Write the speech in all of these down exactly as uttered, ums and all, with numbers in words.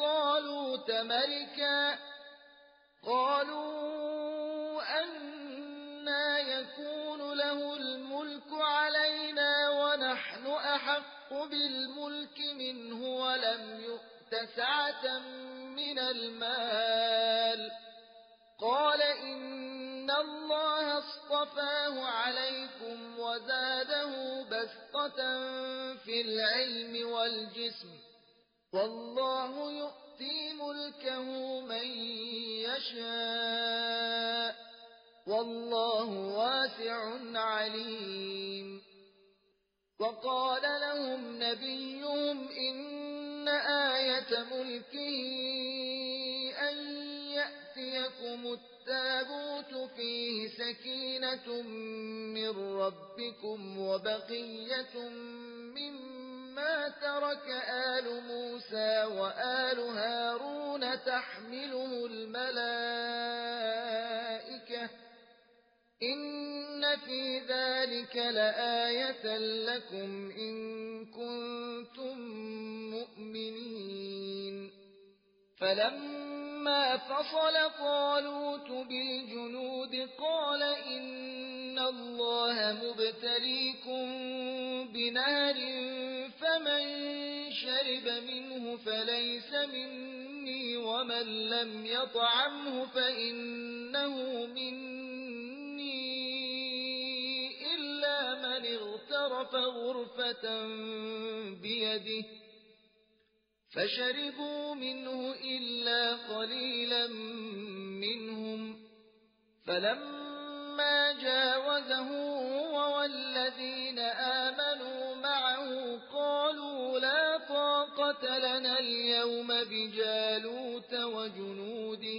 طالوت ملكا قالوا أنى يكون له الملك علينا ونحن أحق بالملك منه ولم يؤت سعة من المال قال إن الله اصطفاه عليكم وزاده بسطة في العلم والجسم والله يؤتي ملكه من يشاء والله واسع عليم. وقال لهم نبيهم إن آية ملكه أن يأتيكم التابوت فيه سكينة من ربكم وبقية مما ترك آل موسى وآل هارون تحمله الملائكة إن في ذلك لآية لكم إن كنتم مؤمنين. فلما فصل طالوت بالجنود قال إن الله مبتليكم بنار فمن شرب منه فليس مني ومن لم يطعمه فإنه مني إلا من اغترف غرفة بيده فشربوا منه إلا قليلا منهم. فلما جاوزه هو والذين آمنوا معه قالوا لا طاقة لنا اليوم بجالوت وجنوده.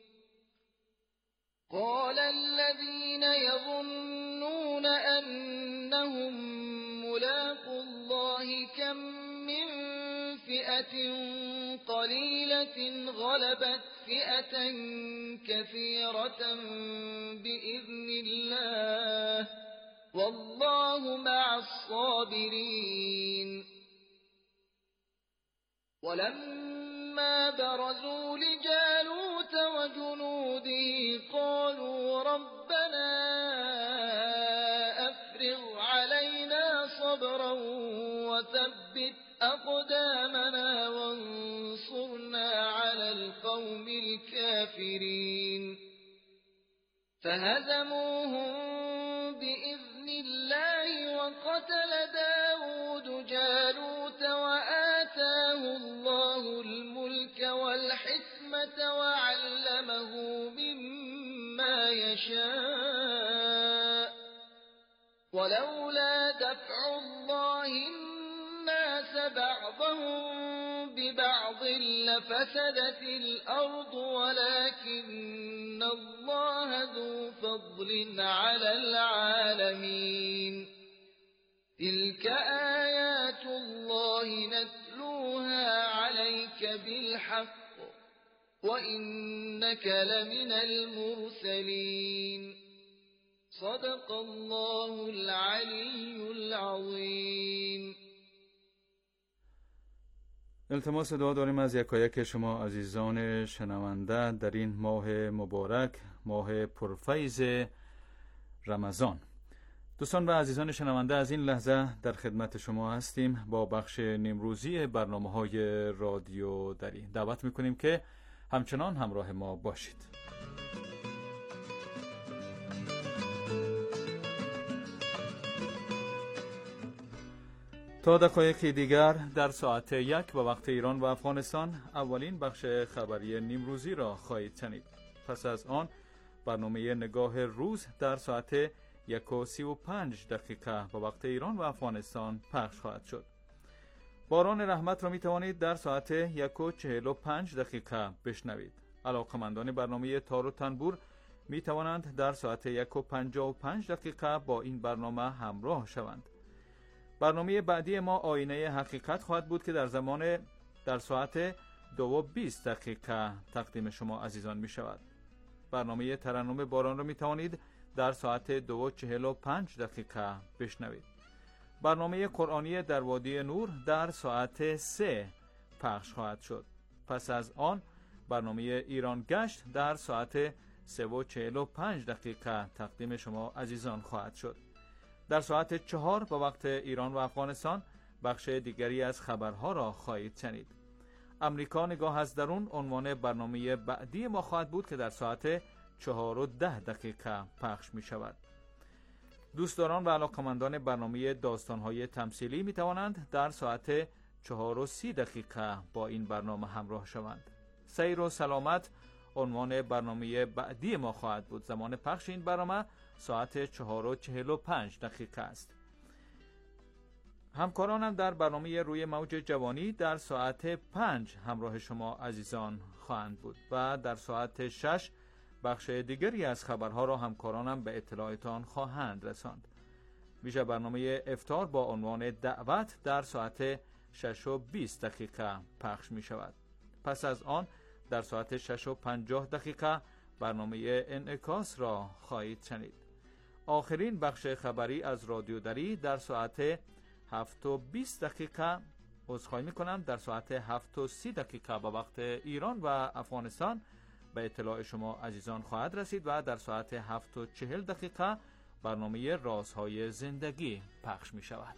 قال الذين يظنون أنهم ملاقو الله كم من فئة قليلة غلبت فئة كثيرة بإذن الله والله مع الصابرين. ولما برزوا لجالوت وجنوده قالوا ربنا أفرغ علينا صبرا وثبت أقدامنا وانصرنا على القوم الكافرين. فهزموهم بإذن الله وقتل داود جالوت وآتاه الله الملك والحكمة وعلمه مما يشاء ولولا دفع الله الناس بعضهم ببعض لفسدت الأرض ولكن الله ذو فضل على العالمين. تلك آيات الله نتلوها عليك بالحق وإنك لمن المرسلين. صدق الله العلي العظيم. التماس دعا داریم از یکایک شما عزیزان شنونده در این ماه مبارک، ماه پرفیض رمضان. دوستان و عزیزان شنونده، از این لحظه در خدمت شما هستیم با بخش نیمروزی برنامه‌های رادیو دری. دعوت می‌کنیم که همچنان همراه ما باشید. تا دقایقی دیگر در ساعت یک به وقت ایران و افغانستان اولین بخش خبری نیمروزی را خواهید شنید. پس از آن برنامه نگاه روز در ساعت یک و سی و پنج دقیقه به وقت ایران و افغانستان پخش خواهد شد. باران رحمت را می توانید در ساعت یک و چهل و پنج دقیقه بشنوید. علاقمندان برنامه تار و تنبور می توانند در ساعت یک و پنجاه و پنج دقیقه با این برنامه همراه شوند. برنامه بعدی ما آینه حقیقت خواهد بود که در زمان در ساعت دو و بیست دقیقه تقدیم شما عزیزان می شود. برنامه ترنم باران را می توانید در ساعت دو و چهل و پنج دقیقه بشنوید. برنامه قرآنی در وادی نور در ساعت سه پخش خواهد شد. پس از آن برنامه ایران گشت در ساعت سه و چهل و پنج دقیقه تقدیم شما عزیزان خواهد شد. در ساعت چهار با وقت ایران و افغانستان بخش دیگری از خبرها را خواهید شنید. امریکا نگاه از درون عنوان برنامه بعدی ما خواهد بود که در ساعت چهار و ده دقیقه پخش می شود. دوستداران و علاقمندان برنامه داستان‌های تمثیلی می توانند در ساعت چهار و سی دقیقه با این برنامه همراه شوند. سیر و سلامت عنوان برنامه بعدی ما خواهد بود. زمان پخش این برنامه ساعت چهار و چهل و پنج دقیقه است. همکارانم در برنامه روی موج جوانی در ساعت پنج همراه شما عزیزان خواهند بود و در ساعت شش بخش دیگری از خبرها را همکارانم به اطلاعتان خواهند رساند. ویژه برنامه افطار با عنوان دعوت در ساعت شش و بیست دقیقه پخش می شود. پس از آن در ساعت شش و پنجاه دقیقه برنامه انعکاس را خواهید شنید. آخرین بخش خبری از رادیو دری در ساعت هفت و بیست دقیقه عذرخواهی می‌کنم در ساعت هفت و سی دقیقه با وقت ایران و افغانستان به اطلاع شما عزیزان خواهد رسید و در ساعت هفت و چهل دقیقه برنامه رازهای زندگی پخش می شود.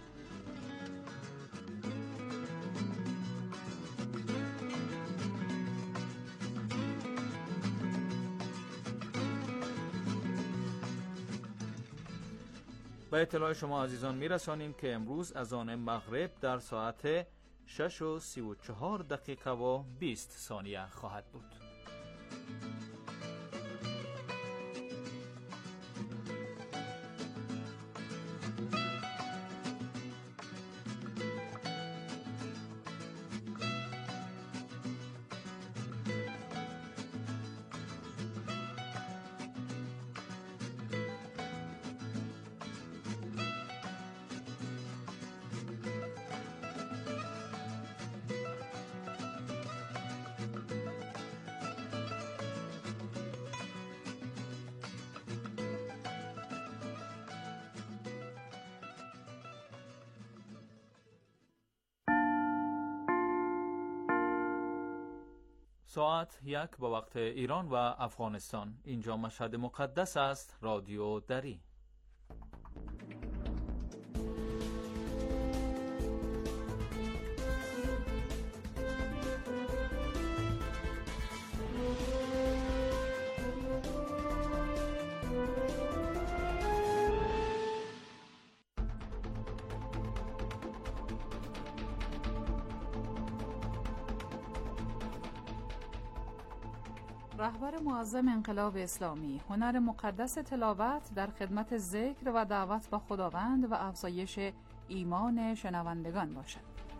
به اطلاع شما عزیزان میرسانیم که امروز از آن مغرب در ساعت شش و سی و چهار دقیقه و بیست ثانیه خواهد بود. ساعت یک با وقت ایران و افغانستان. اینجا مشهد مقدس است. رادیو دری. رهبر معظم انقلاب اسلامی هنر مقدس تلاوت در خدمت ذکر و دعوت به خداوند و افزایش ایمان شنوندگان باشد.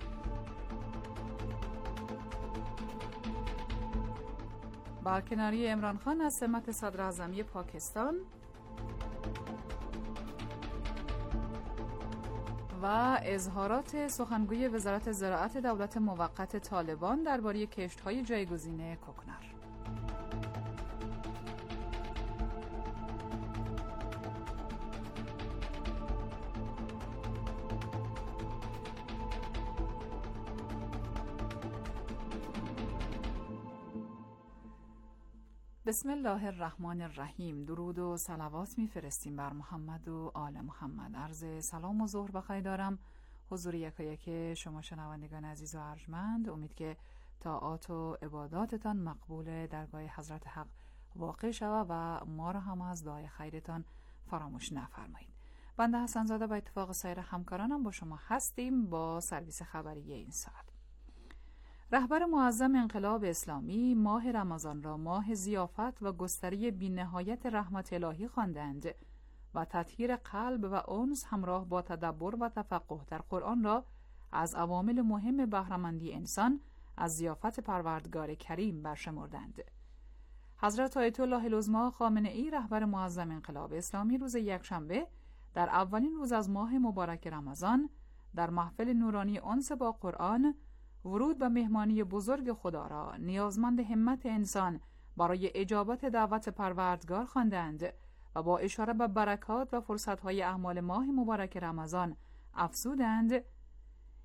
برکناری عمران خان از سمت صدر اعظمی پاکستان و اظهارات سخنگوی وزارت زراعت دولت موقت طالبان درباره کشت‌های جایگزین کوکنر. بسم الله الرحمن الرحیم. درود و صلوات میفرستیم بر محمد و آل محمد. عرض سلام و ظهر بخیر دارم حضور یکایک شما شنوندگان عزیز و ارجمند. امید که طاعات و عباداتتان مقبول درگاه حضرت حق واقع شود و ما را هم از دعای خیرتان فراموش نفرمایید. بنده حسن زاده با اتفاق سایر همکارانم با شما هستیم با سرویس خبری این ساعت. رهبر معظم انقلاب اسلامی ماه رمضان را ماه ضیافت و گستری بی‌نهایت رحمت الهی خواندند و تطهیر قلب و انس همراه با تدبر و تفقه در قرآن را از عوامل مهم بهره‌مندی انسان از ضیافت پروردگار کریم برشمردند. حضرت آیت الله العظمی خامنه‌ای رهبر معظم انقلاب اسلامی روز یکشنبه در اولین روز از ماه مبارک رمضان در محفل نورانی انس با قرآن ورود به مهمانی بزرگ خدا را نیازمند همت انسان برای اجابت دعوت پروردگار خواندند و با اشاره به برکات و فرصت‌های اعمال ماه مبارک رمضان افزودند: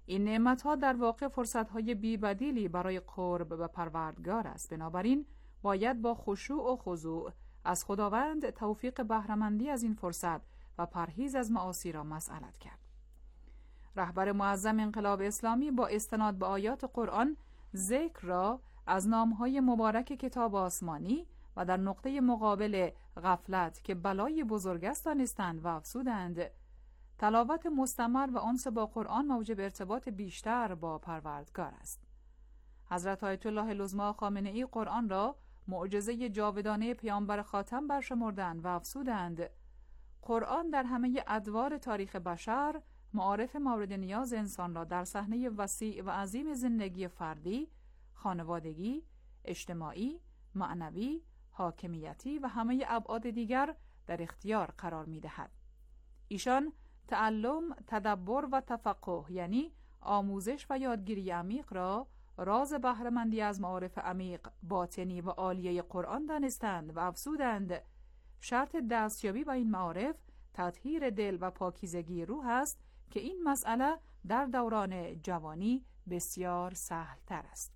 این نعمت‌ها در واقع فرصت‌های بی‌بدیلی برای قرب به پروردگار است. بنابراین باید با خشوع و خضوع از خداوند توفیق بهره‌مندی از این فرصت و پرهیز از معاصی را مسئلت کرد. رهبر معظم انقلاب اسلامی با استناد به آیات قرآن ذکر را از نام‌های مبارک کتاب آسمانی و در نقطه مقابل غفلت که بلای بزرگ است دانستند و افزودند. تلاوت مستمر و انس با قرآن موجب ارتباط بیشتر با پروردگار است. حضرت آیت الله العظمی خامنه‌ای قرآن را معجزه جاودانه پیامبر خاتم برشمردند و افزودند: قرآن در همه ادوار تاریخ بشر معارف مورد نیاز انسان را در صحنه وسیع و عظیم زندگی فردی، خانوادگی، اجتماعی، معنوی، حاکمیتی و همه ابعاد دیگر در اختیار قرار می‌دهد. ایشان تعلم، تدبر و تفقه یعنی آموزش و یادگیری عمیق را راز بهره‌مندی از معارف عمیق، باطنی و عالیه قرآن دانستند و افزودند: شرط دستیابی به این معارف تطهیر دل و پاکیزگی روح است که این مسئله در دوران جوانی بسیار سهل تر است.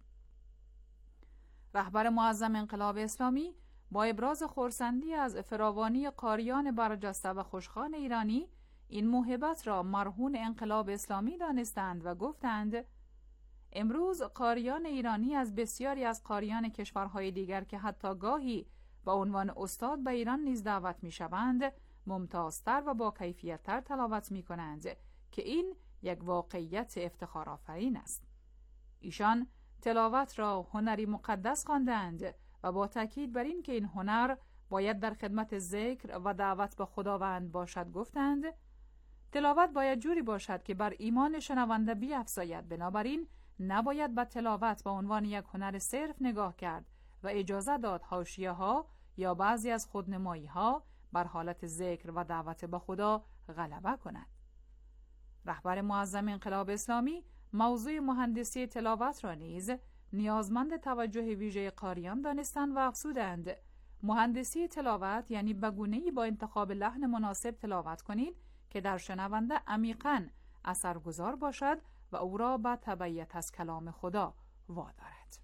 رهبر معظم انقلاب اسلامی با ابراز خرسندی از فراوانی قاریان برجسته و خوشخوان ایرانی این موهبت را مرهون انقلاب اسلامی دانستند و گفتند: امروز قاریان ایرانی از بسیاری از قاریان کشورهای دیگر که حتی گاهی با عنوان استاد به ایران نیز دعوت می‌شوند ممتازتر و با کیفیت‌تر تلاوت می‌کنند که این یک واقعیت افتخارآفرین است. ایشان تلاوت را هنری مقدس خواندند و با تاکید بر این که این هنر باید در خدمت ذکر و دعوت به خداوند باشد گفتند: تلاوت باید جوری باشد که بر ایمان شنونده بیفزاید. بنابراین نباید به تلاوت به عنوان یک هنر صرف نگاه کرد و اجازه داد حاشیه‌ها یا بعضی از خودنمایی‌ها بر حالت ذکر و دعوت به خدا غلبه کند. رهبر معظم انقلاب اسلامی موضوع مهندسی تلاوت را نیز نیازمند توجه ویژه قاریان دانستند و افزودند: مهندسی تلاوت یعنی به گونه‌ای با انتخاب لحن مناسب تلاوت کنید که در شنونده عمیقاً اثرگذار باشد و او را به تبعیت از کلام خدا وادارد.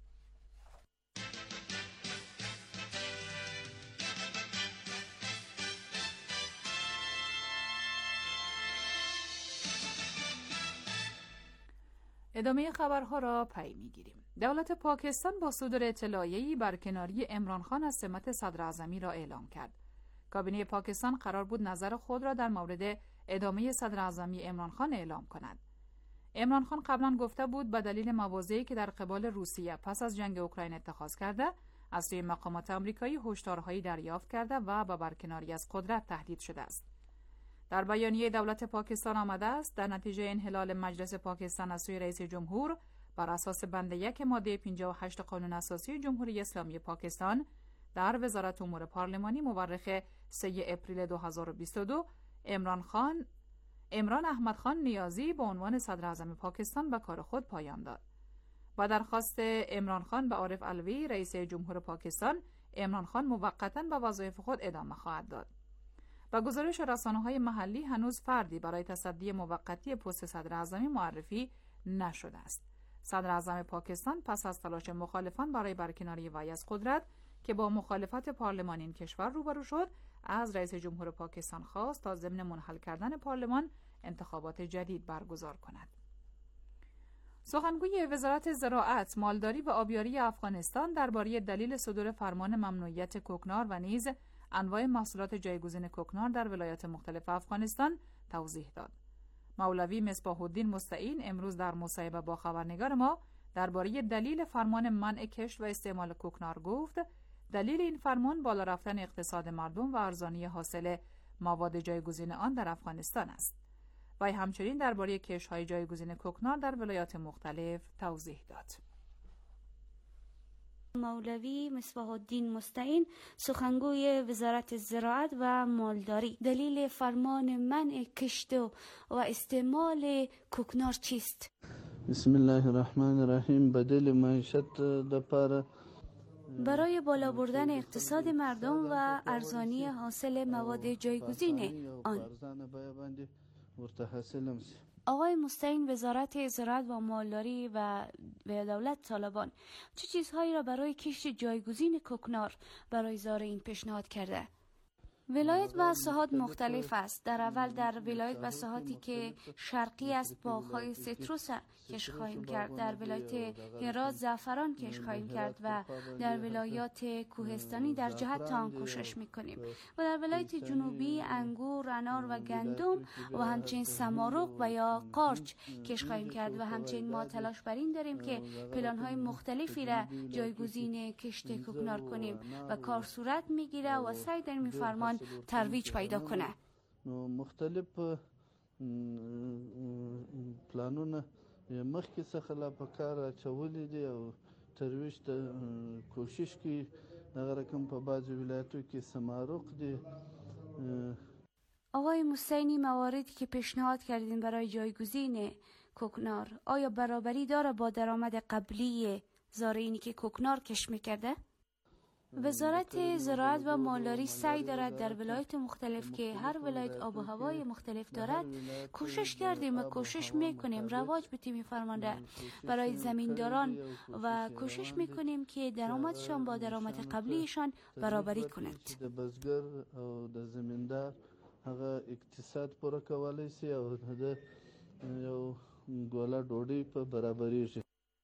ادامه خبرها را پی می‌گیریم. دولت پاکستان با صدور اطلاعیه‌ای برکناری عمران خان از سمت صدر اعظمی را اعلام کرد. کابینه پاکستان قرار بود نظر خود را در مورد ادامه صدر اعظمی عمران خان اعلام کند. عمران خان قبلا گفته بود به دلیل مواضعی که در قبال روسیه پس از جنگ اوکراین اتخاذ کرده از سوی مقامات آمریکایی هشدارهایی دریافت کرده و به برکناری از قدرت تهدید شده است. در بیانیه دولت پاکستان آمده است در نتیجه انحلال مجلس پاکستان از سوی رئیس جمهور بر اساس بند یک ماده پنجاه و هشت قانون اساسی جمهوری اسلامی پاکستان در وزارت امور پارلمانی مورخ سه اپریل دو هزار و بیست و دو عمران خان عمران احمد خان نیازی به عنوان صدر اعظم پاکستان به کار خود پایان داد. با درخواست عمران خان به عارف علوی رئیس جمهور پاکستان، عمران خان موقتا به وظایف خود ادامه خواهد داد. با گزارش رسانه‌های محلی هنوز فردی برای تصدی موقتی پست صدر اعظمی معرفی نشده است. صدر اعظم پاکستان پس از تلاش مخالفان برای برکناری وی از قدرت که با مخالفت پارلمان این کشور روبرو شد، از رئیس جمهور پاکستان خواست تا ضمن منحل کردن پارلمان انتخابات جدید برگزار کند. سخنگوی وزارت زراعت، مالداری و آبیاری افغانستان درباره دلیل صدور فرمان ممنوعیت کوکنار و نیز انواع محصولات جایگزین کوکنار در ولایات مختلف افغانستان توضیح داد. مولوی مصباح الدین مستعین امروز در مصاحبه با خبرنگار ما درباره دلیل فرمان منع کشت و استعمال کوکنار گفت: دلیل این فرمان بالا رفتن اقتصاد مردم و ارزانی حاصل مواد جایگزین آن در افغانستان است. وی همچنین درباره کشت‌های جایگزین کوکنار در ولایات مختلف توضیح داد. مولوی مصباح الدین مستعین، سخنگوی وزارت زراعت و مالداری: دلیل فرمان منع کشت و استعمال کوکنار چیست؟ بسم الله الرحمن الرحیم. بدل معیشت دپاره برای بالا بردن اقتصاد مردم و ارزانی حاصل مواد جایگزین آن. آقای مستعین، وزارت زراعت و مالداری و دولت طالبان چه چیزهایی را برای کشت جایگزین کوکنار برای زارعین پیشنهاد کرده؟ ولایت و ساحات مختلف است. در اول در ولایت و ساحاتی که شرقی است باغ‌های سیتروس کش خواهیم کرد، در ولایت هرات زعفران کش خواهیم کرد و در ولایات کوهستانی در جهت آن کوشش می‌کنیم و در ولایت جنوبی انگور، انار و گندم و همچنین سمارق و یا قارچ کش خواهیم کرد و همچنین ما تلاش بر این داریم که پلان‌های مختلفی را جایگزین کشت کوکنار کنیم و کار صورت می‌گیره و سعی داریم این فرمان ترویج پیدا کنه. مختلف پلانونه مخکې څخه لا په کار اچولي دي او ترویج ته کوشش کوي. دغه رقم په بعضو ولایتو کې سمارق دي. آقای مستعینی، مواردی که پیشنهاد کردین برای جایگزین کوکنار آیا برابری داره با درآمد قبلی زارعینی که کوکنار کش میکرده؟ وزارت زراعت و مالداری سعی دارد در ولایت مختلف که هر ولایت آب و هوای مختلف دارد کوشش کردیم و کوشش میکنیم رواج بدیم این فرمانده برای زمینداران و کوشش میکنیم که درآمدشان با درآمد قبلیشان برابری کند. د بزګر او د زمیندار هغه اقتصاد پوره کولای شي او د یو ګوله ډوډۍ په برابریږي.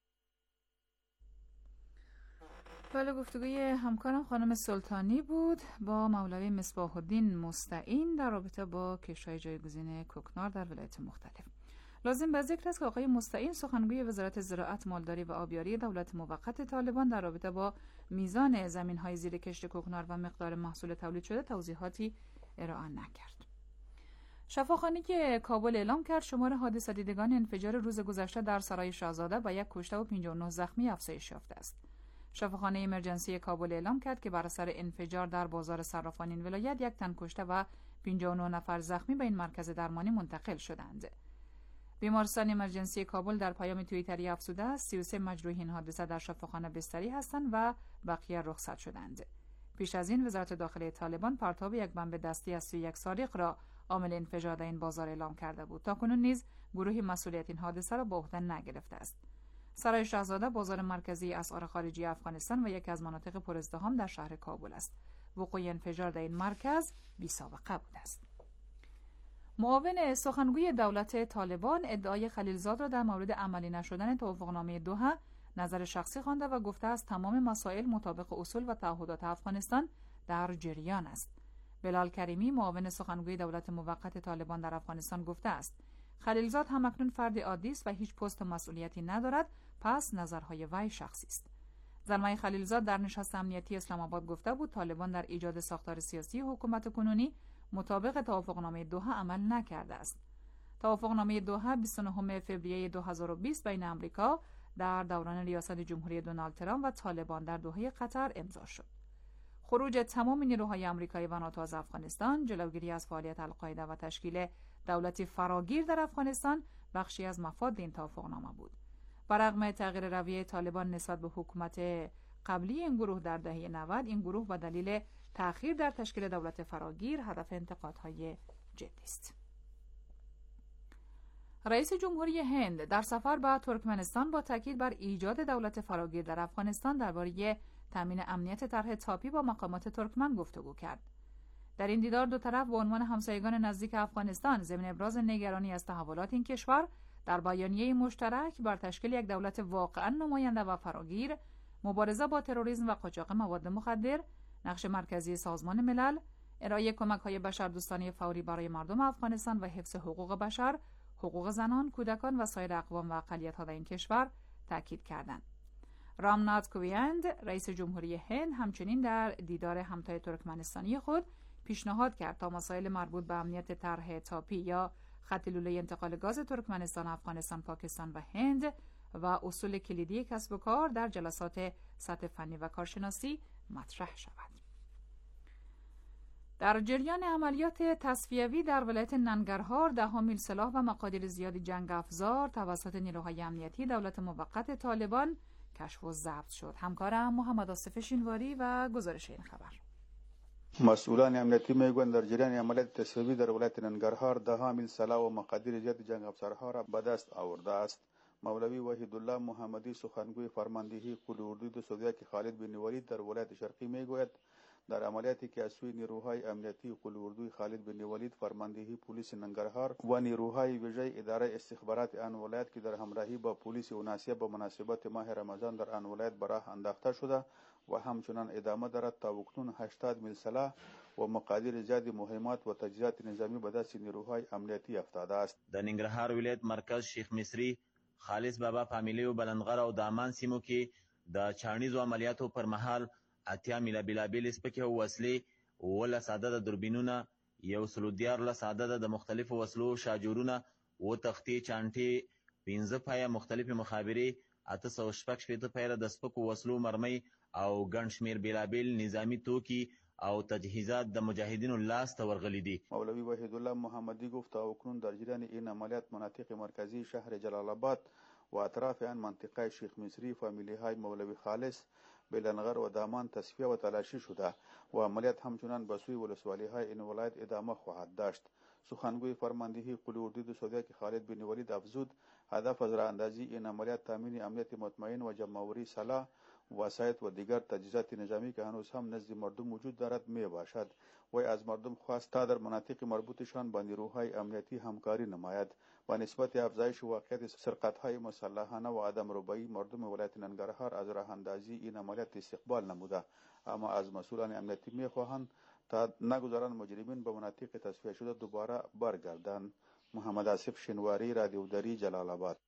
بله، گفتگوی همکارم خانم سلطانی بود با مولوی مصباح الدین مستعین در رابطه با کشت‌های جایگزین کوکنار در ولایت مختلف. لازم به ذکر است که آقای مستعین سخنگوی وزارت زراعت، مالداری و آبیاری دولت موقت طالبان در رابطه با میزان زمین‌های زیر کشت کوکنار و مقدار محصول تولید شده توضیحاتی ارائه نکرد. شفاخانه‌ای که کابل اعلام کرد شمار حادثه دیدگان انفجار روز گذشته در سرای شاهزاده با یک کشته و پنجاه و نه زخمی افزایش یافته است. شفاخانه امرجنسی کابل اعلام کرد که بر اثر انفجار در بازار صرافان این ولایت یک تن کشته و پنجاه و نه نفر زخمی به این مرکز درمانی منتقل شدند. بیمارستان امرجنسی کابل در پیام توییتری افزوده است سی و سه مجروح این حادثه در شفاخانه بستری هستند و بقیه رخصت شدند. پیش از این وزارت داخلی طالبان پرتاب یک بمب دستی از سی و یک سارق را عامل انفجار در این بازار اعلام کرده بود. تاکنون نیز گروهی مسئولیت این حادثه را به عهده نگرفته است. سرای شاهزاده بازار مرکزی اسعار خارجی افغانستان و یکی از مناطق پرازدحام در شهر کابل است. وقوع انفجار در این مرکز بی سابقه بوده است. معاون سخنگوی دولت طالبان ادعای خلیلزاد را در مورد عملی نشدن توافقنامه دوحه نظر شخصی خوانده و گفته است تمام مسائل مطابق اصول و تعهدات افغانستان در جریان است. بلال کریمی معاون سخنگوی دولت موقت طالبان در افغانستان گفته است خلیلزاد همکنون فرد عادی است و هیچ پست مسئولیتی ندارد، پس نظرهای وی شخصی است. زلمه خلیلزاد در نشست امنیتی اسلام آباد گفته بود طالبان در ایجاد ساختار سیاسی حکومت کنونی مطابق توافقنامه دوحه عمل نکرده است. توافقنامه دوحه بیست و نهم فوریه دو هزار و بیست بین امریکا در دوران ریاست جمهوری دونالد ترامپ و طالبان در دوحه قطر امضا شد. خروج تمام نیروهای آمریکایی و ناتو از افغانستان، جلوگیری از فعالیت القاعده و تشکیل دولتی فراگیر در افغانستان بخشی از مفاد این توافقنامه بود. برغم تغییر رویه طالبان نسبت به حکومت قبلی این گروه در دهه نود، این گروه به دلیل تأخیر در تشکیل دولت فراگیر هدف انتقادهای جدی است. رئیس جمهوری هند در سفر به ترکمنستان با تاکید بر ایجاد دولت فراگیر در افغانستان درباره تامین امنیت طرح تاپی با مقامات ترکمن گفتگو کرد. در این دیدار دو طرف به عنوان همسایگان نزدیک افغانستان ضمن ابراز نگرانی از تحولات این کشور در بیانیه مشترک بر تشکیل یک دولت واقعا نماینده و فراگیر، مبارزه با تروریسم و قاچاق مواد مخدر، نقش مرکزی سازمان ملل، ارائه کمک‌های بشردوستانه فوری برای مردم افغانستان و حفظ حقوق بشر، حقوق زنان، کودکان و سایر اقوام و اقلیت‌ها در این کشور تاکید کردند. رامنات کوویند رئیس جمهوری هند همچنین در دیدار همتای ترکمنستانی خود پیشنهاد کرد تا مسائل مربوط به امنیت طرح تاپی یا خط لوله انتقال گاز ترکمنستان، افغانستان، پاکستان و هند و اصول کلیدی کسب و کار در جلسات سطح فنی و کارشناسی مطرح شود. در جریان عملیات تصفیوی در ولایت ننگرهار ده میل سلاح و مقادیر زیادی جنگ افزار توسط نیروهای امنیتی دولت موقت طالبان کشف و ضبط شد. همکارم محمد آصف شینواری و گزارش این خبر. مسئولان امنیتی میگویند در جریان عملیات تصویبی در ولایت ننگرهار ده حامل سلاح و مقادیر زیاد جنگ افسرها را به دست آورده است. مولوی وحیدالله محمدی سخنگوی فرماندهی قول اردو دو سوزیک خالد بن ولید در ولایت شرقی میگوید در عملیاتی که از سوی نیروهای امنیتی قول اردوی خالد بن ولید فرماندهی پلیس ننگرهار و نیروهای ویژه اداره استخبارات آن ولایت که در همراهی با پلیس اوناسیه به مناسبت ماه رمضان در آن ولایت به راه انداخته شده و همچنان ادامه دارد تا اکنون هشتاد میل سلاح و مقادیر زیاد مهمات و تجهیزات نظامی به دست نیروهای امنیتی افتاده است. در ننگرهار ولایت مرکز شیخ مصری، خالص بابا فامیلی و بلندغر او دامان سیمو کې د چاڼیزو عملیاتو پر مهال اتیا میله بیلابیل سپکې وسلې، اوولس عدده دوربینونه، یو سلو دیارلس عدده د مختلفو وسلو شاجورونه، اوه تختې چانټې، پنځه پایه مختلفې مخابرې، اته سوه شپږ شپېته پیره د سپکو وسلو مرمۍ او ګڼ شمېر بیلابیل نظامي توکي او تجهیزات د مجاهدینو لاس ته ورغلي دي. مولوی وحیدالله محمدی گفت تا اکنون در جریان این عملیات مناطق مرکزی شهر جلال آباد و اطراف آن منطقه شیخ مصری فامیلی های مولوی خالص، بلنغر و دامان تصفیه و تلاشی شده و عملیات همچنان به سوی ولسوالی های این ولایت ادامه خواهد داشت. سخنگوی فرماندهی قول اردو دو سوزیک خالد بن ولید افزود هدف از راه اندازی این عملیات تامین امنیت مطمئن و جمع‌آوری سلاح، وسایط و دیگر تجهیزات نظامی که هنوز هم نزد مردم وجود دارد می باشد. و از مردم خواست تا در مناطق مربوطشان با نیروهای امنیتی همکاری نماید و نسبت افزایش واقعیت سرقت‌های مسلحانه و عدم ربایی مردم ولایت ننگرهار از راه اندازی این عملیات استقبال نموده، اما از مسئولان امنیتی می خواهند تا نگذارند مجرمین به مناطق تصفیه شده دوباره برگردند. محمد آصف شنواری، رادیو دری، جلال آباد.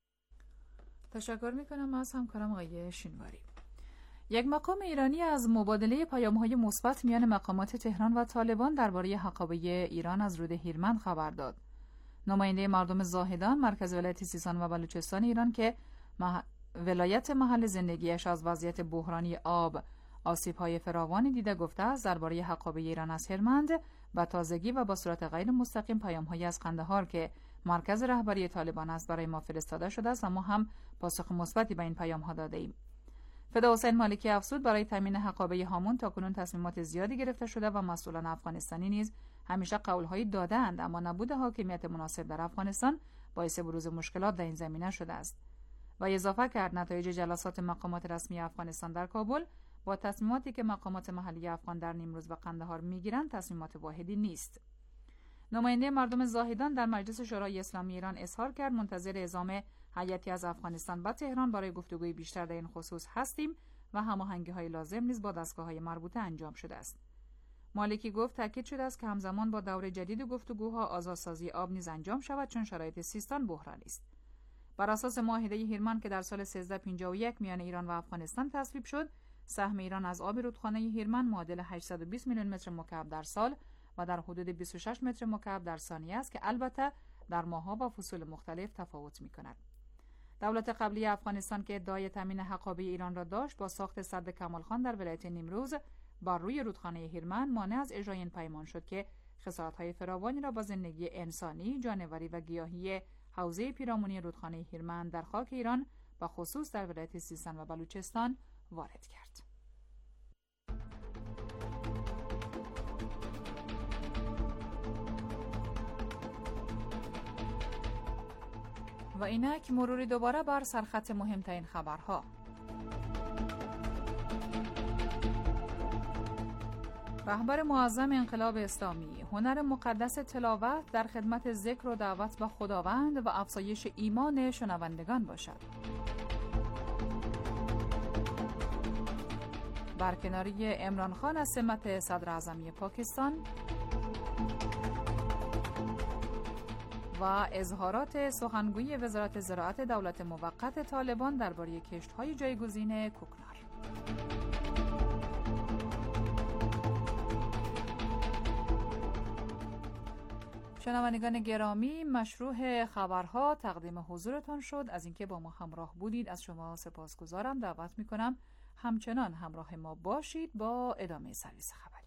تشکر میکنم از همکارم آقای شنواری. یک مقام ایرانی از مبادله پیام‌های مثبت میان مقامات تهران و طالبان درباره حقابه ایران از رود هیرمند خبر داد. نماینده مردم زاهدان مرکز ولایت سیستان و بلوچستان ایران که مح... ولایت محل زندگیش از وضعیت بحرانی آب آسیب‌های فراوانی دیده گفته است درباره حقابه ایران از هیرمند و تازگی و با صورت غیر مستقیم پیام‌هایی از قندهار که مرکز رهبری طالبان است برای ما فرستاده شده است، اما هم پاسخ مثبتی به این پیام‌ها داده ایم. فدا حسین مالکی افزود برای تامین حقابه هامون تاکنون تصمیمات زیادی گرفته شده و مسئولان افغانستانی نیز همیشه قول‌هایی داده‌اند، اما نبود حاکمیت مناسب در افغانستان باعث بروز مشکلات در این زمینه شده است. و اضافه کرد نتایج جلسات مقامات رسمی افغانستان در کابل با تصمیماتی که مقامات محلی افغان در نیمروز و قندهار میگیرند تصمیمات واحدی نیست. نماینده مردم زاهدان در مجلس شورای اسلامی ایران اظهار کرد منتظر اعزام هیئتی از افغانستان به تهران برای گفتگوی بیشتر در این خصوص هستیم و هماهنگی‌های لازم نیز با دستگاه‌های مربوطه انجام شده است. مالکی گفت تاکید شده است که همزمان با دور جدید گفتگوها آزادسازی آب نیز انجام شود چون شرایط سیستان بحرانی است. بر اساس معاهده هیرمند که در سال سیزده پنجاه و یک میان ایران و افغانستان تصویب شد، سهم ایران از آب رودخانه هیرمند معادل هشتصد و بیست میلیون متر مکعب در سال و در حدود بیست و شش متر مکعب در ثانیه است که البته در ماه‌ها و فصول مختلف تفاوت می‌کند. دولت قبلی افغانستان که ادعای تامین حقابه ایران را داشت با ساخت سد کمال خان در ولایت نیمروز بر روی رودخانه هیرمند مانع از اجرای این پیمان شد که خسارت‌های فراوانی را با زندگی انسانی، جانوری و گیاهی حوزه پیرامونی رودخانه هیرمند در خاک ایران و خصوص در ولایت سیستان و بلوچستان وارد کرد. و اینک مروری دوباره بر سرخط مهمترین خبرها. رهبر معظم انقلاب اسلامی: هنر مقدس تلاوت در خدمت ذکر و دعوت به خداوند و افزایش ایمان شنوندگان باشد. برکناری عمران خان از سمت صدر اعظمی پاکستان و اظهارات سخنگوی وزارت زراعت دولت موقت طالبان درباره کشت‌های جایگزین کوکنار. شنوندگان گرامی، مشروع خبرها تقدیم حضورتان شد. از اینکه با ما همراه بودید از شما سپاسگزارم. دعوت می‌کنم همچنان همراه ما باشید با ادامه سرویس خبری.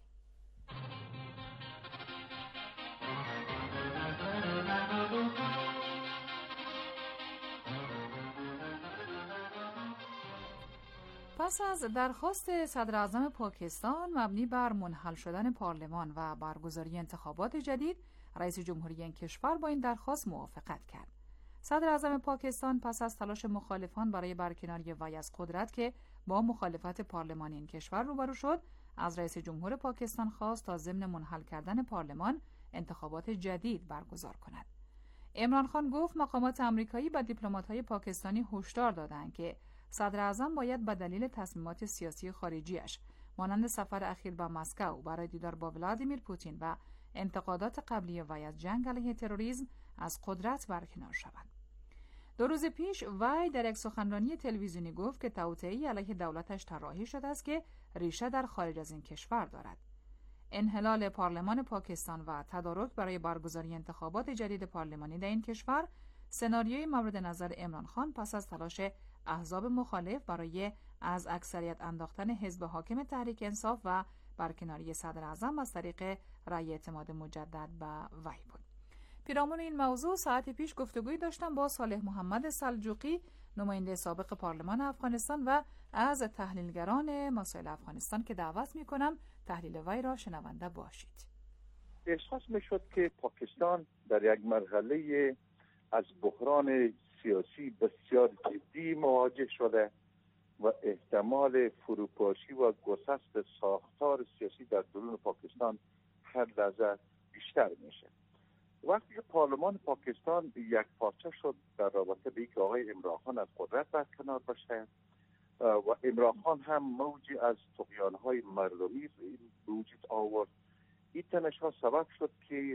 پس از درخواست صدر اعظم پاکستان مبنی بر منحل شدن پارلمان و برگزاری انتخابات جدید، رئیس جمهوری این کشور با این درخواست موافقت کرد. صدر اعظم پاکستان پس از تلاش مخالفان برای برکناری وی از قدرت که با مخالفت پارلمانی این کشور روبرو شد، از رئیس جمهور پاکستان خواست تا ضمن منحل کردن پارلمان انتخابات جدید برگزار کند. عمران خان گفت مقامات آمریکایی و دیپلمات‌های پاکستانی هشدار دادند که صدر اعظم باید به دلیل تصمیمات سیاسی خارجیش مانند سفر اخیر به مسکو برای دیدار با ولادیمیر پوتین و انتقادات قبلی وی از جنگ علیه تروریسم از قدرت برکنار شود. دو روز پیش وی در یک سخنرانی تلویزیونی گفت که توطئه‌ای علیه دولتش طراحی شده است که ریشه در خارج از این کشور دارد. انحلال پارلمان پاکستان و تدارک برای برگزاری انتخابات جدید پارلمانی در این کشور سناریوی مورد نظر عمران خان پس از تلاش احزاب مخالف برای از اکثریت انداختن حزب حاکم تحریک انصاف و برکناری صدر اعظم از طریق رأی اعتماد مجدد به وی بود. پیرامون این موضوع ساعت پیش گفتگویی داشتم با صالح محمد سلجوقی، نماینده سابق پارلمان افغانستان و از تحلیلگران مسائل افغانستان که دعوت می‌کنم تحلیل وی را شنونده باشید. احساس می‌شد که پاکستان در یک مرحله از بحران سیاسی بسیار جدی مواجه شده و احتمال فروپاشی و گسست ساختار سیاسی در درون پاکستان هر لحظه بیشتر میشه. وقتی که پارلمان پاکستان یک پارچه شد در رابطه به اینکه آقای عمران خان از قدرت برکنار بشه و عمران خان هم موجی از طغیان‌های مردمی به وجود آورد، این تنش‌ها سبب شد که